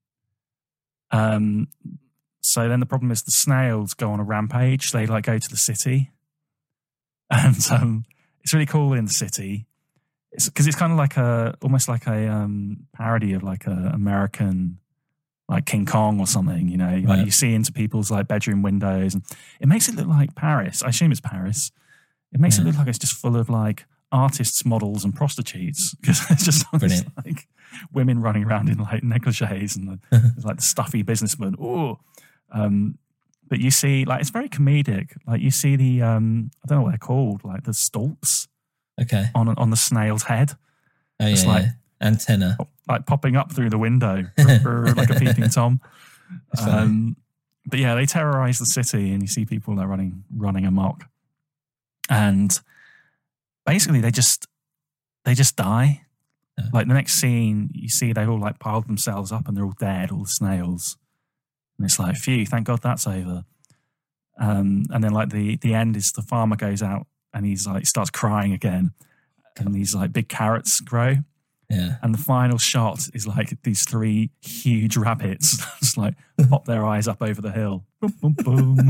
Um. So then the problem is the snails go on a rampage. They like go to the city, and um, it's really cool in the city. It's because it's kind of like a almost like a um, parody of like a American, like King Kong or something. You know, right. Like you see into people's like bedroom windows, and it makes it look like Paris. I assume it's Paris. It makes yeah. it look like it's just full of like artists, models, and prostitutes because it's just Brilliant. like women running around in like negligees and the, like the stuffy businessman. Oh. Um, but you see, like, it's very comedic. Like, you see the, um, I don't know what they're called, like the stalks. Okay. On on the snail's head. Oh, it's yeah. like yeah. Antenna. Pop, like popping up through the window, like a peeping Tom. Um, but yeah, they terrorize the city and you see people like running, running amok. And basically they just, they just die. Oh. Like the next scene, you see they all like piled themselves up and they're all dead, all the snails. And it's like, phew, thank God that's over. Um, and then like the the end is the farmer goes out and he's like starts crying again, and these like big carrots grow. Yeah. And the final shot is like these three huge rabbits just like pop their eyes up over the hill. Boom, boom, boom.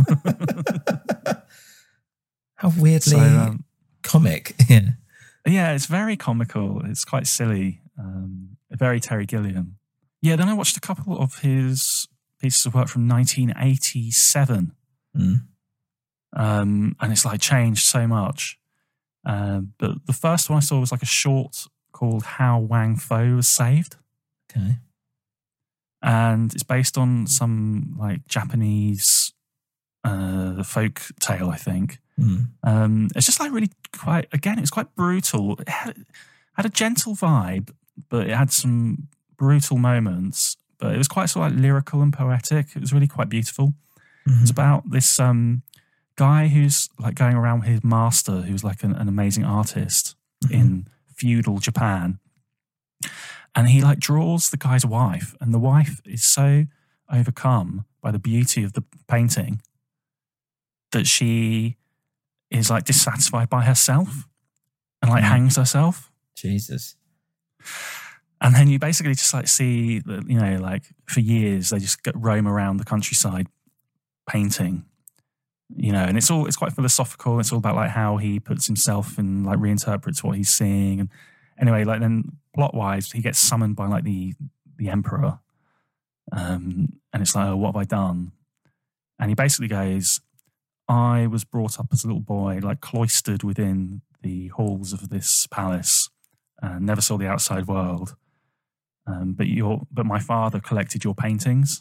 How weirdly so, um, comic. Yeah. Yeah, it's very comical. It's quite silly. Um, very Terry Gilliam. Yeah, then I watched a couple of his pieces of work from nineteen eighty-seven. Mm. Um, and it's like changed so much. Uh, but the first one I saw was like a short called How Wang Fo Was Saved. Okay. And it's based on some like Japanese uh, folk tale, I think. Mm. Um, it's just like really quite, again, it was quite brutal. It had, had a gentle vibe, but it had some brutal moments. But it was quite sort of like lyrical and poetic. It was really quite beautiful. Mm-hmm. It's about this um, guy who's like going around with his master, who's like an, an amazing artist mm-hmm. in feudal Japan. And he like draws the guy's wife, and the wife is so overcome by the beauty of the painting that she is like dissatisfied by herself and like mm-hmm. hangs herself. Jesus. And then you basically just like see that, you know, like for years they just get, roam around the countryside painting, you know, and it's all, it's quite philosophical. It's all about like how he puts himself and like reinterprets what he's seeing. And anyway, like then plot wise, he gets summoned by like the, the emperor. Um, and it's like, oh, what have I done? And he basically goes, I was brought up as a little boy, like cloistered within the halls of this palace and never saw the outside world. Um, but your, but my father collected your paintings,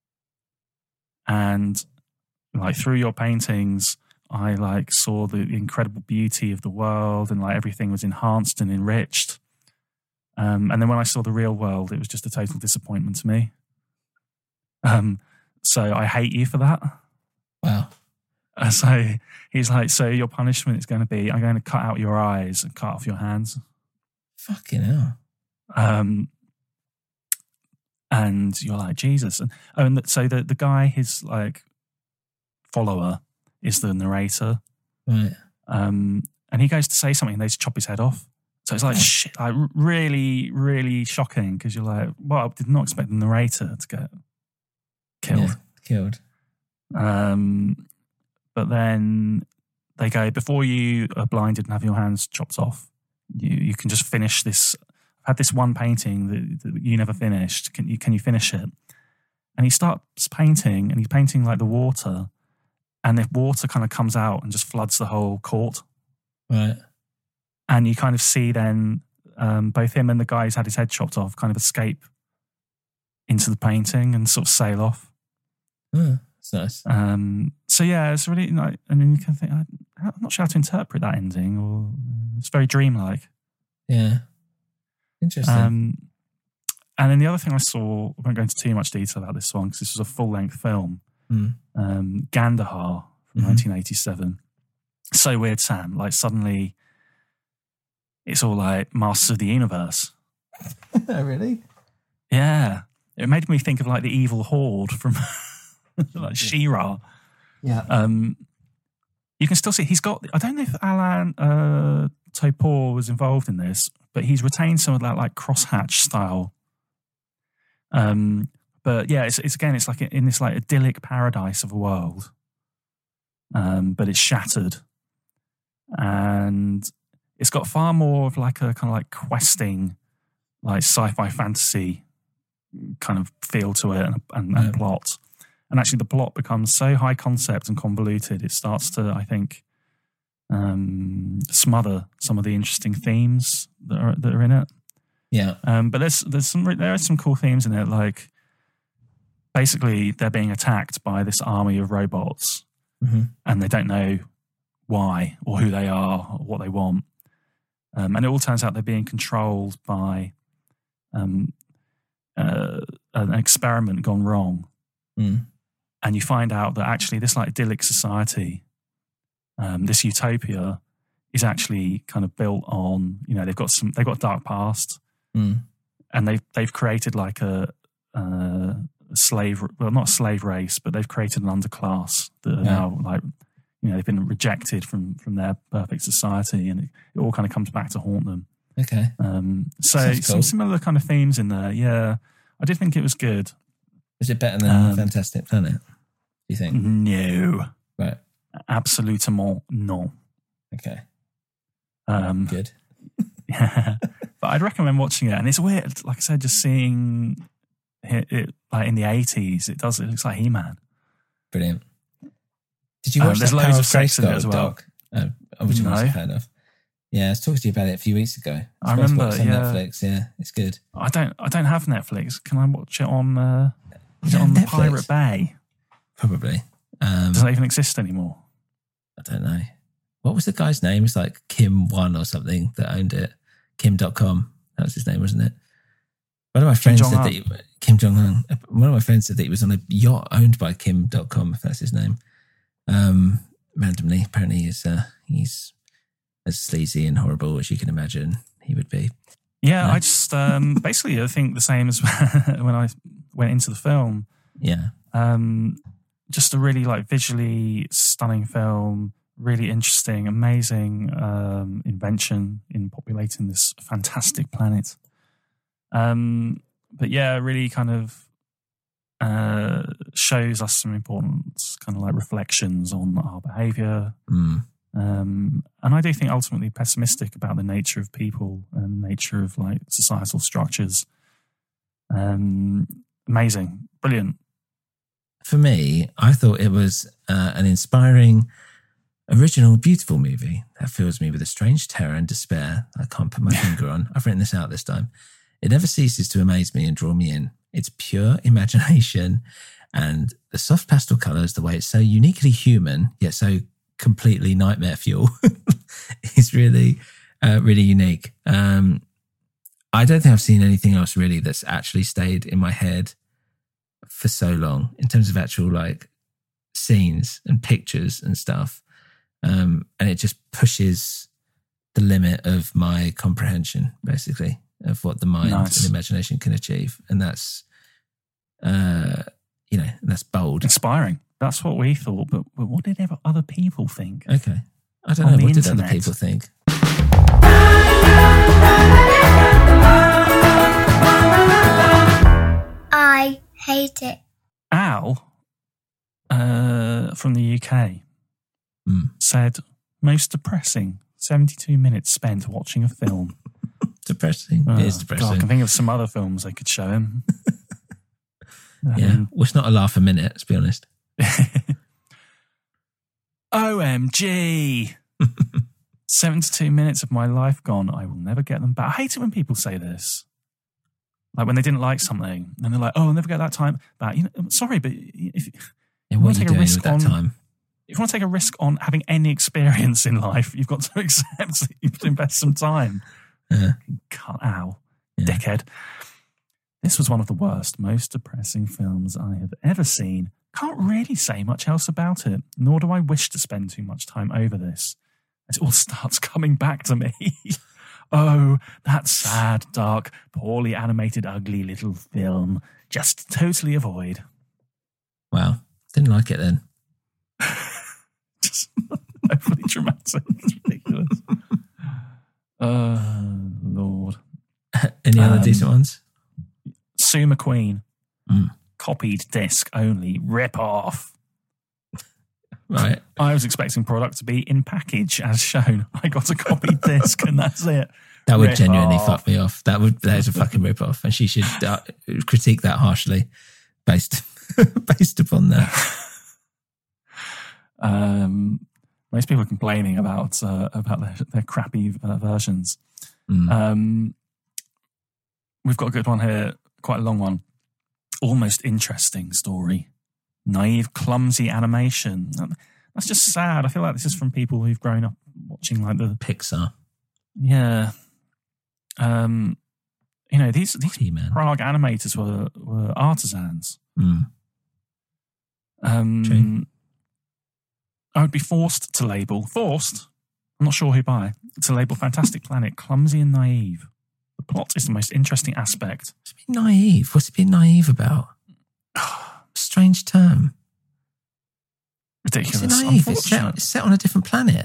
and like through your paintings, I like saw the incredible beauty of the world, and like everything was enhanced and enriched. Um, and then when I saw the real world, it was just a total disappointment to me. Um, so I hate you for that. Wow. Uh, so he's like, so your punishment is going to be, I'm going to cut out your eyes and cut off your hands. Fucking hell. Um, And you're like, Jesus. And, oh, and so the, the guy, his like follower, is the narrator. Right. Um, and he goes to say something and they just chop his head off. So it's like, shit, like really, really shocking because you're like, well, I did not expect the narrator to get killed. Yeah, killed. Um, but then they go, before you are blinded and have your hands chopped off, you, you can just finish this. I've had this one painting that, that you never finished. Can you, can you finish it? And he starts painting and he's painting like the water, and the water kind of comes out and just floods the whole court. Right. And you kind of see then um, both him and the guy who's had his head chopped off kind of escape into the painting and sort of sail off. Oh, that's nice. Um, so yeah, it's really like, and then you can think, I'm not sure how to interpret that ending, or it's very dreamlike. Yeah. Interesting. Um, and then the other thing I saw, I won't go into too much detail about this one because this was a full-length film, mm. um, Gandahar from mm-hmm. nineteen eighty-seven. So weird, Sam. Like suddenly it's all like Masters of the Universe. Oh, really? Yeah. It made me think of like the evil horde from like She-Ra. Yeah. Um, you can still see he's got, I don't know if Alan uh, Topor was involved in this, but he's retained some of that like crosshatch style. Um, but yeah, it's, it's again, it's like in this like idyllic paradise of a world, um, but it's shattered, and it's got far more of like a kind of like questing, like sci-fi fantasy kind of feel to it and, and, and yeah. plot. And actually, the plot becomes so high concept and convoluted, it starts to, I think, um, smother some of the interesting themes that are that are in it. Yeah. Um, but there's there's some there are some cool themes in it, like basically they're being attacked by this army of robots, mm-hmm. and they don't know why or who they are or what they want. Um, and it all turns out they're being controlled by um, uh, an experiment gone wrong. Mm. And you find out that actually this like idyllic society, um, this utopia, is actually kind of built on, you know, they've got some, they've got a dark past, mm. and they've they've created like a, uh, a slave, well, not a slave race, but they've created an underclass that are yeah. now like, you know, they've been rejected from from their perfect society, and it, it all kind of comes back to haunt them. Okay. Um, so Sounds some cool. similar kind of themes in there. Yeah, I did think it was good. Is it better than um, Fantastic Planet, do you think? No. Right. Absolutement no. Okay. Um, good. Yeah. But I'd recommend watching it. And it's weird, like I said, just seeing it, it like in the eighties, it does, it looks like He-Man. Brilliant. Did you watch um, There's that loads Power of sex in it as well. Doc? Uh, which no. I was a fan of. Yeah, I was talking to you about it a few weeks ago. I remember, it's on yeah. Netflix. Yeah, it's good. I don't I don't have Netflix. Can I watch it on... Uh, Is it on the Pirate Bay? Probably. Um, Does that even exist anymore? I don't know. What was the guy's name? It's like Kim One or something that owned it. Kim dot com. That was his name, wasn't it? One of my friends said that he, Kim Jong-un. One of my friends said that he was on a yacht owned by Kim dot com, if that's his name. Um, randomly, apparently he's uh, he's as sleazy and horrible as you can imagine he would be. Yeah, no? I just um, basically I think the same as when I went into the film. Yeah. Um, just a really like visually stunning film, really interesting, amazing um, invention in populating this fantastic planet. Um, but yeah, really kind of uh, shows us some important kind of like reflections on our behaviour. Mm. Um, and I do think ultimately pessimistic about the nature of people and the nature of like societal structures. Um, amazing, brilliant. For me, I thought it was uh, an inspiring, original, beautiful movie that fills me with a strange terror and despair I can't put my finger on. I've written this out this time. It never ceases to amaze me and draw me in. It's pure imagination, and the soft pastel colours, the way it's so uniquely human, yet so completely nightmare fuel, is really, uh, really unique. Um, I don't think I've seen anything else really that's actually stayed in my head for so long in terms of actual like scenes and pictures and stuff. Um, and it just pushes the limit of my comprehension, basically, of what the mind nice. and imagination can achieve. And that's Uh, you know, that's bold. Inspiring. That's what we thought, but, but what did ever other people think? Okay. I don't know. What did other people think? I hate it. Al, uh, from the U K, mm. said, most depressing, seventy-two minutes spent watching a film. Depressing. Oh, it is depressing. God, I can think of some other films they could show him. Yeah, um, well, it's not a laugh a minute, to be honest. O M G. seventy-two minutes of my life gone. I will never get them back. I hate it when people say this. Like when they didn't like something and they're like, oh, I'll never get that time back. You know, sorry, but if yeah, you what want are to you take a risk with that on, time? if you want to take a risk on having any experience in life, you've got to accept that you have to invest some time. Yeah. Cut out, yeah. dickhead. This was one of the worst, most depressing films I have ever seen. Can't really say much else about it, nor do I wish to spend too much time over this, as it all starts coming back to me. Oh, that sad, dark, poorly animated, ugly little film. Just totally avoid. Wow. Didn't like it then. Just overly dramatic. It's ridiculous. Oh, Lord. Any other um, decent ones? Sue McQueen. Mm. Copied disc only. Rip off. Right. I was expecting product to be in package as shown. I got a copied disc and that's it. That would rip genuinely off. fuck me off. That would that is a fucking rip off, and she should uh, critique that harshly, based based upon that. Um, most people are complaining about uh, about their, their crappy uh, versions. Mm. Um, we've got a good one here, quite a long one. Almost interesting story. Naive, clumsy animation. That's just sad. I feel like this is from people who've grown up watching like the Pixar. Yeah. Um, you know, these these Hey, man. Prague animators were were artisans. Mm. Um, True. I would be forced to label forced. I'm not sure who by to label Fantastic Planet clumsy and naive. The plot is the most interesting aspect. What's it being naive? What's it being naive about? Strange term. Ridiculous. It's naive. It's set, it's set on a different planet.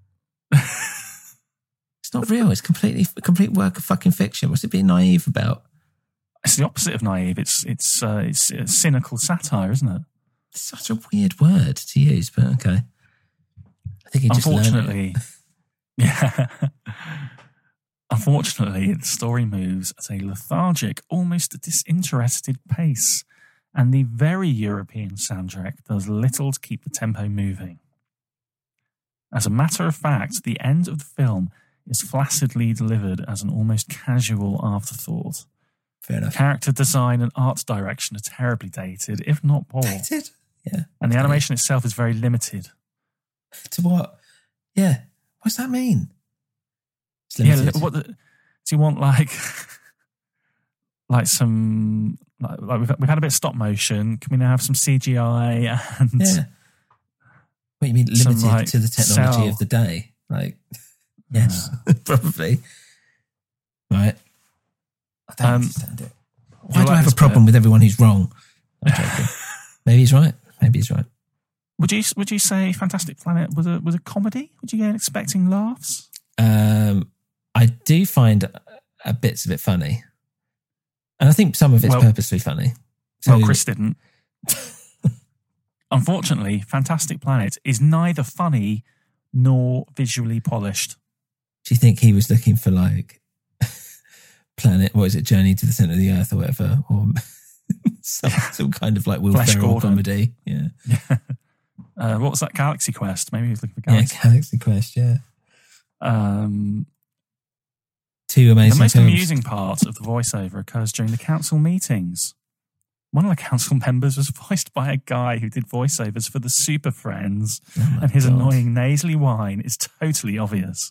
It's not real. It's completely a complete work of fucking fiction. What's it being naive about? It's the opposite of naive. It's it's uh, it's, it's cynical satire, isn't it? It's such a weird word to use, but okay. I think he just Unfortunately, yeah. Unfortunately, the story moves at a lethargic, almost disinterested pace, and the very European soundtrack does little to keep the tempo moving. As a matter of fact, the end of the film is flaccidly delivered as an almost casual afterthought. Fair enough. Character design and art direction are terribly dated, if not poor. Dated? Yeah. And the animation yeah. itself is very limited. To what? Yeah. What's that mean? It's limited. Yeah, what the, do you want like like some like, like we've we've had a bit of stop motion. Can we now have some C G I and yeah. What you mean limited some, like, to the technology cell. of the day? Like yes, yeah. Probably. Right. I don't um, understand it. Why do like I have a problem bit? with everyone who's wrong? I'm joking. Maybe he's right. Maybe he's right. Would you would you say Fantastic Planet was a was a comedy? Would you get expecting laughs? Um, I do find a bits of it funny, and I think some of it's well, purposely funny. So, well, Chris didn't. Unfortunately, Fantastic Planet is neither funny nor visually polished. Do you think he was looking for like Planet? What is it? Journey to the Center of the Earth or whatever, or some, some kind of like Will Ferrell comedy? Yeah. yeah. Uh, what was that? Galaxy Quest? Maybe he was looking for Galaxy. Yeah, Galaxy Quest. Yeah. Um, Two amazing. The most films. amusing part of the voiceover occurs during the council meetings. One of the council members was voiced by a guy who did voiceovers for the Super Friends, oh and his God. annoying nasally whine is totally obvious.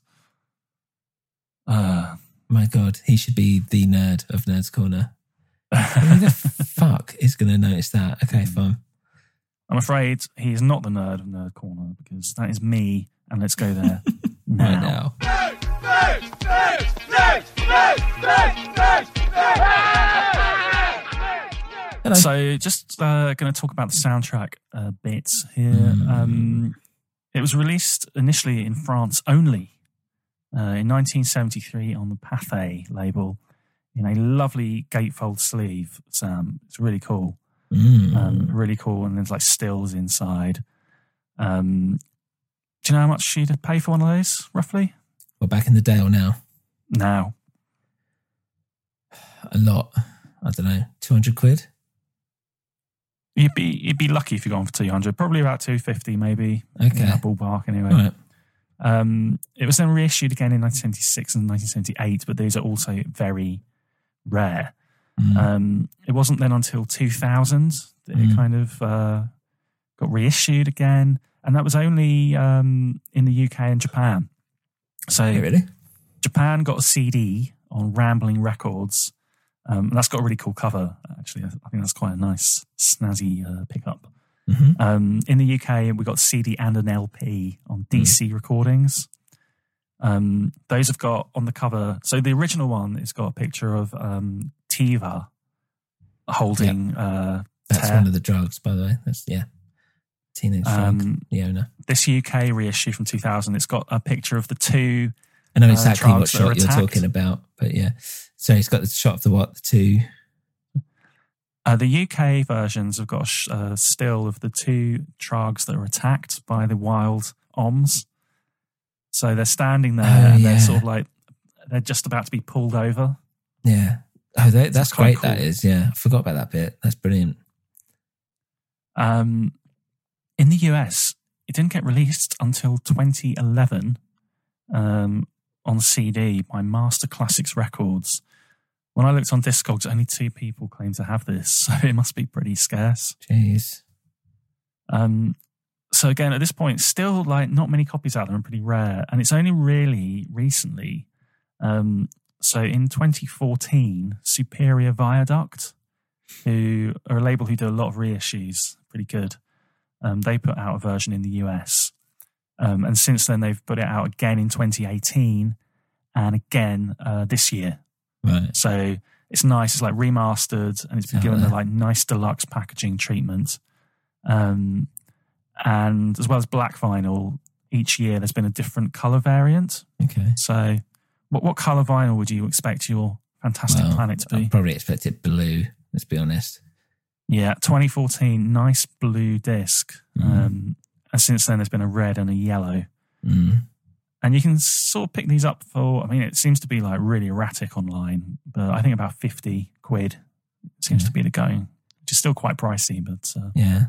Uh, My God, he should be the nerd of Nerd's Corner. Who the fuck is going to notice that? Okay, fine. I'm afraid he is not the nerd of Nerd Corner because that is me, and let's go there now. Right now. Next, next, next, next, next, next, next. Hello. So just uh, going to talk about the soundtrack a bit here. Mm. Um, it was released initially in France only uh, in nineteen seventy-three on the Pathé label in a lovely gatefold sleeve, Sam. It's really cool. Mm. Um, really cool. And there's like stills inside. Um, do you know how much you'd pay for one of those, roughly? Well, back in the day or now? Now. A lot. I don't know, two hundred quid? You'd be you'd be lucky if you're going for two hundred. Probably about two fifty, maybe. Okay. In that ballpark, anyway. Right. Um, it was then reissued again in nineteen seventy-six and nineteen seventy-eight, but these are also very rare. Mm. Um, it wasn't then until two thousand that Mm. it kind of uh, got reissued again, and that was only um, in the U K and Japan. So Oh, really? Japan got a C D on Rambling Records. Um, and that's got a really cool cover, actually. I think that's quite a nice, snazzy uh, pickup. Mm-hmm. Um, in the U K, we got C D and an L P on D C mm. recordings. Um, those have got on the cover. So the original one has got a picture of um, Tiva holding. Yep. Uh, That's tear. one of the drugs, by the way. That's yeah, teenage drug. Um, the owner. This U K reissue from two thousand. It's got a picture of the two. I know exactly uh, what shot you're attacked. talking about, but yeah. So he's got the shot of the what? The two. Uh, the U K versions have got a sh- uh, still of the two trogs that are attacked by the wild oms. So they're standing there oh, and yeah. they're sort of like, they're just about to be pulled over. Yeah. Oh, they, that's so great. Cool. That is. Yeah. I forgot about that bit. That's brilliant. Um, in the U S, it didn't get released until twenty eleven um, on C D by Master Classics Records. When I looked on Discogs, only two people claim to have this, so it must be pretty scarce. Jeez. Um, so again, at this point, still like not many copies out there and pretty rare. And it's only really recently. Um, so in twenty fourteen, Superior Viaduct, who are a label who do a lot of reissues, pretty good. Um, they put out a version in the U S. Um, and since then, they've put it out again in twenty eighteen and again uh, this year. Right. So it's nice. It's like remastered and it's been Oh, given yeah. the like nice deluxe packaging treatment. Um, and as well as black vinyl, each year there's been a different color variant. Okay. So what, what color vinyl would you expect your Fantastic well, Planet to be? I'd probably expect it blue, let's be honest. Yeah, twenty fourteen, nice blue disc. Mm. Um, and since then there's been a red and a yellow. Mm. And you can sort of pick these up for, I mean, it seems to be like really erratic online, but I think about fifty quid seems yeah. to be the going, which is still quite pricey, but uh, yeah.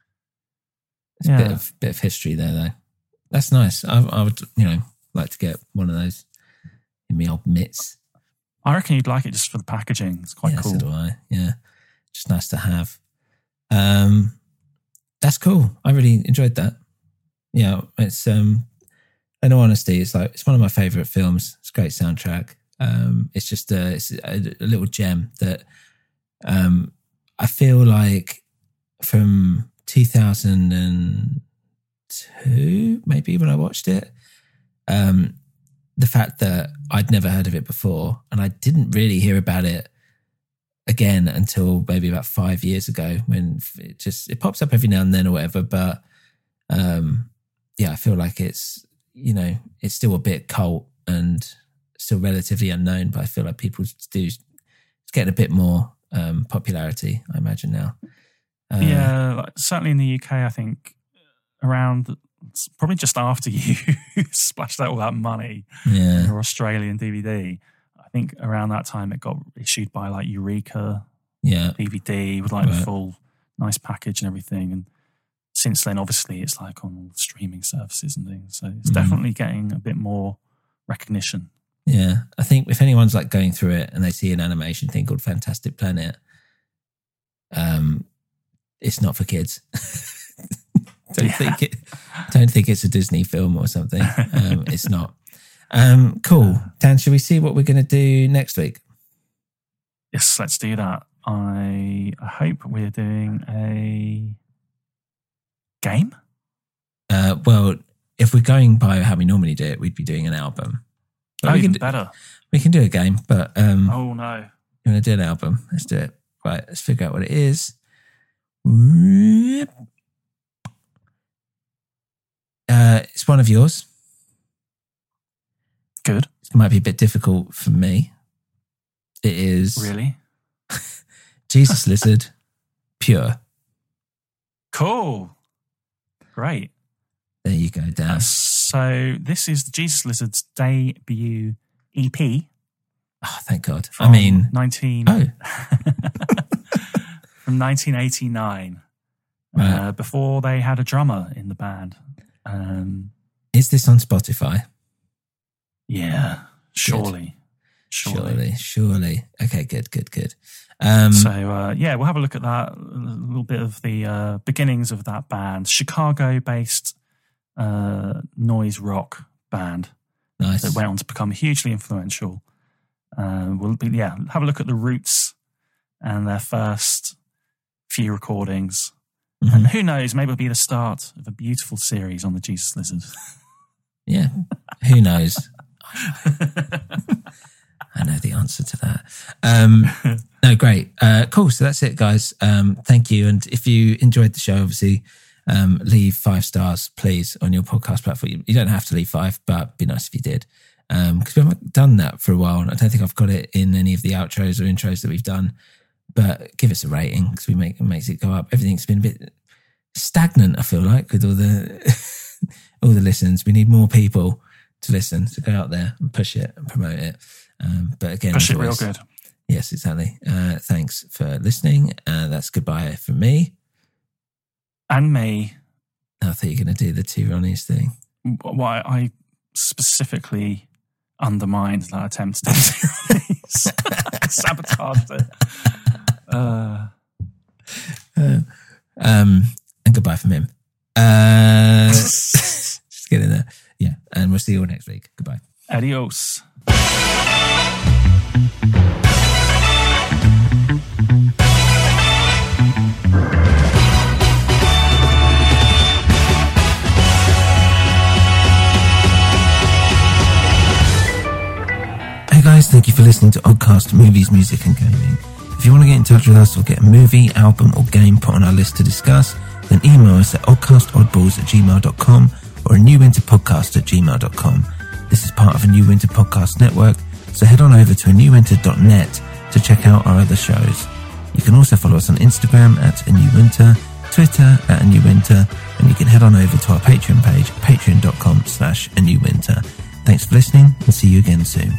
It's yeah. a bit of, bit of history there, though. That's nice. I, I would, you know, like to get one of those in my old mitts. I reckon you'd like it just for the packaging. It's quite yeah, cool. So do I. Yeah. Just nice to have. Um, that's cool. I really enjoyed that. Yeah, it's um, in all honesty, it's like it's one of my favourite films. It's a great soundtrack. Um, it's just a, it's a, a little gem that um, I feel like from two thousand two, maybe when I watched it, um, the fact that I'd never heard of it before and I didn't really hear about it again until maybe about five years ago when it just, it pops up every now and then or whatever. But um, yeah, I feel like it's, you know, it's still a bit cult and still relatively unknown, but I feel like people do, it's getting a bit more um, popularity, I imagine now. Uh, yeah, like, certainly in the U K, I think around probably just after you splashed out all that money yeah. in your Australian D V D. I think around that time it got issued by like Eureka yeah. D V D with like right. the full nice package and everything. And since then, obviously, it's like on streaming services and things. So it's mm. definitely getting a bit more recognition. Yeah. I think if anyone's like going through it and they see an animation thing called Fantastic Planet, um, it's not for kids. don't yeah. think it. Don't think it's a Disney film or something. Um, it's not. Um, cool. Dan, should we see what we're going to do next week? Yes, let's do that. I, I hope we're doing a game. Uh, well, if we're going by how we normally do it, we'd be doing an album. But oh, we even can, better. We can do a game, but um, oh no, you want to do an album? Let's do it. Right, let's figure out what it is. Uh, it's one of yours. Good. It might be a bit difficult for me. It is... Really? Jesus Lizard, Pure. Cool. Great. There you go, Dan. Uh, so this is the Jesus Lizard's debut E P. Oh, thank God. I mean... nineteen Oh. From nineteen eighty-nine. Right. Uh, before they had a drummer in the band. Um, is this on Spotify? Yeah, surely. Surely. Surely, surely. Okay, good, good, good. Um, so, uh, yeah, we'll have a look at that, a little bit of the uh, beginnings of that band. Chicago-based uh, noise rock band. Nice. That went on to become hugely influential. Uh, we'll be, yeah, have a look at the roots and their first few recordings. Mm-hmm. And who knows, maybe it'll be the start of a beautiful series on the Jesus Lizard. Yeah, who knows? I know the answer to that. Um, no, great. Uh, cool. So that's it, guys. Um, thank you. And if you enjoyed the show, obviously, um, leave five stars, please, on your podcast platform. You, you don't have to leave five, but it'd be nice if you did. Because um, we haven't done that for a while. And I don't think I've got it in any of the outros or intros that we've done. But give us a rating because we make it makes it go up. Everything's been a bit stagnant, I feel like, with all the all the listens. We need more people to listen, to go out there and push it and promote it. Um, but again, push it always, real good. Yes, exactly. Uh, thanks for listening. Uh, that's goodbye from me. And me. I thought you were going to do the two Ronnies thing. Why I specifically undermined that attempt to do two Ronnies. Sabotaged it. Uh. Uh, um, and goodbye from him. Uh, just get in there. Yeah, and we'll see you all next week. Goodbye. Adios. Hey guys, thank you for listening to Oddcast Movies, Music and Gaming. If you want to get in touch with us or get a movie, album or game put on our list to discuss, then email us at oddcastoddballs at gmail dot com or a new winter podcast at gmail dot com. This is part of a New Winter Podcast network, so head on over to a new winter dot net to check out our other shows. You can also follow us on Instagram at A New Winter, Twitter at A New Winter, and you can head on over to our Patreon page, patreon dot com slash A New Winter. Thanks for listening, and see you again soon.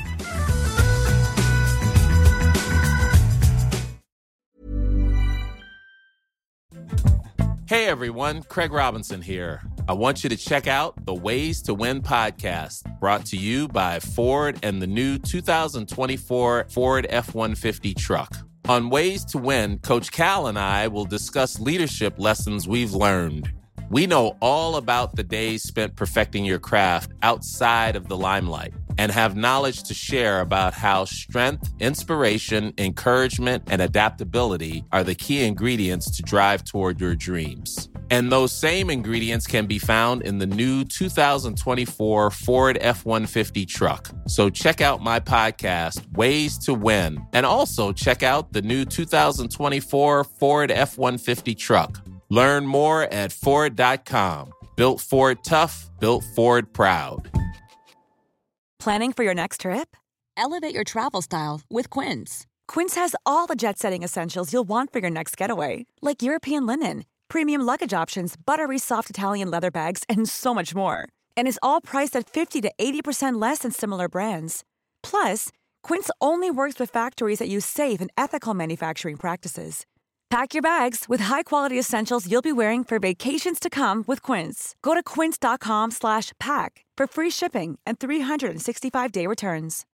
Hey everyone, Craig Robinson here. I want you to check out the Ways to Win podcast, brought to you by Ford and the new two thousand twenty-four Ford F one fifty truck. On Ways to Win, Coach Cal and I will discuss leadership lessons we've learned. We know all about the days spent perfecting your craft outside of the limelight and have knowledge to share about how strength, inspiration, encouragement, and adaptability are the key ingredients to drive toward your dreams. And those same ingredients can be found in the new two thousand twenty-four Ford F one fifty truck. So check out my podcast, Ways to Win, and also check out the new two thousand twenty-four Ford F one fifty truck. Learn more at Ford dot com. Built Ford tough, built Ford proud. Planning for your next trip? Elevate your travel style with Quince. Quince has all the jet-setting essentials you'll want for your next getaway, like European linen, premium luggage options, buttery soft Italian leather bags, and so much more. And is all priced at fifty to eighty percent less than similar brands. Plus, Quince only works with factories that use safe and ethical manufacturing practices. Pack your bags with high-quality essentials you'll be wearing for vacations to come with Quince. Go to quince dot com slash pack for free shipping and three sixty-five day returns.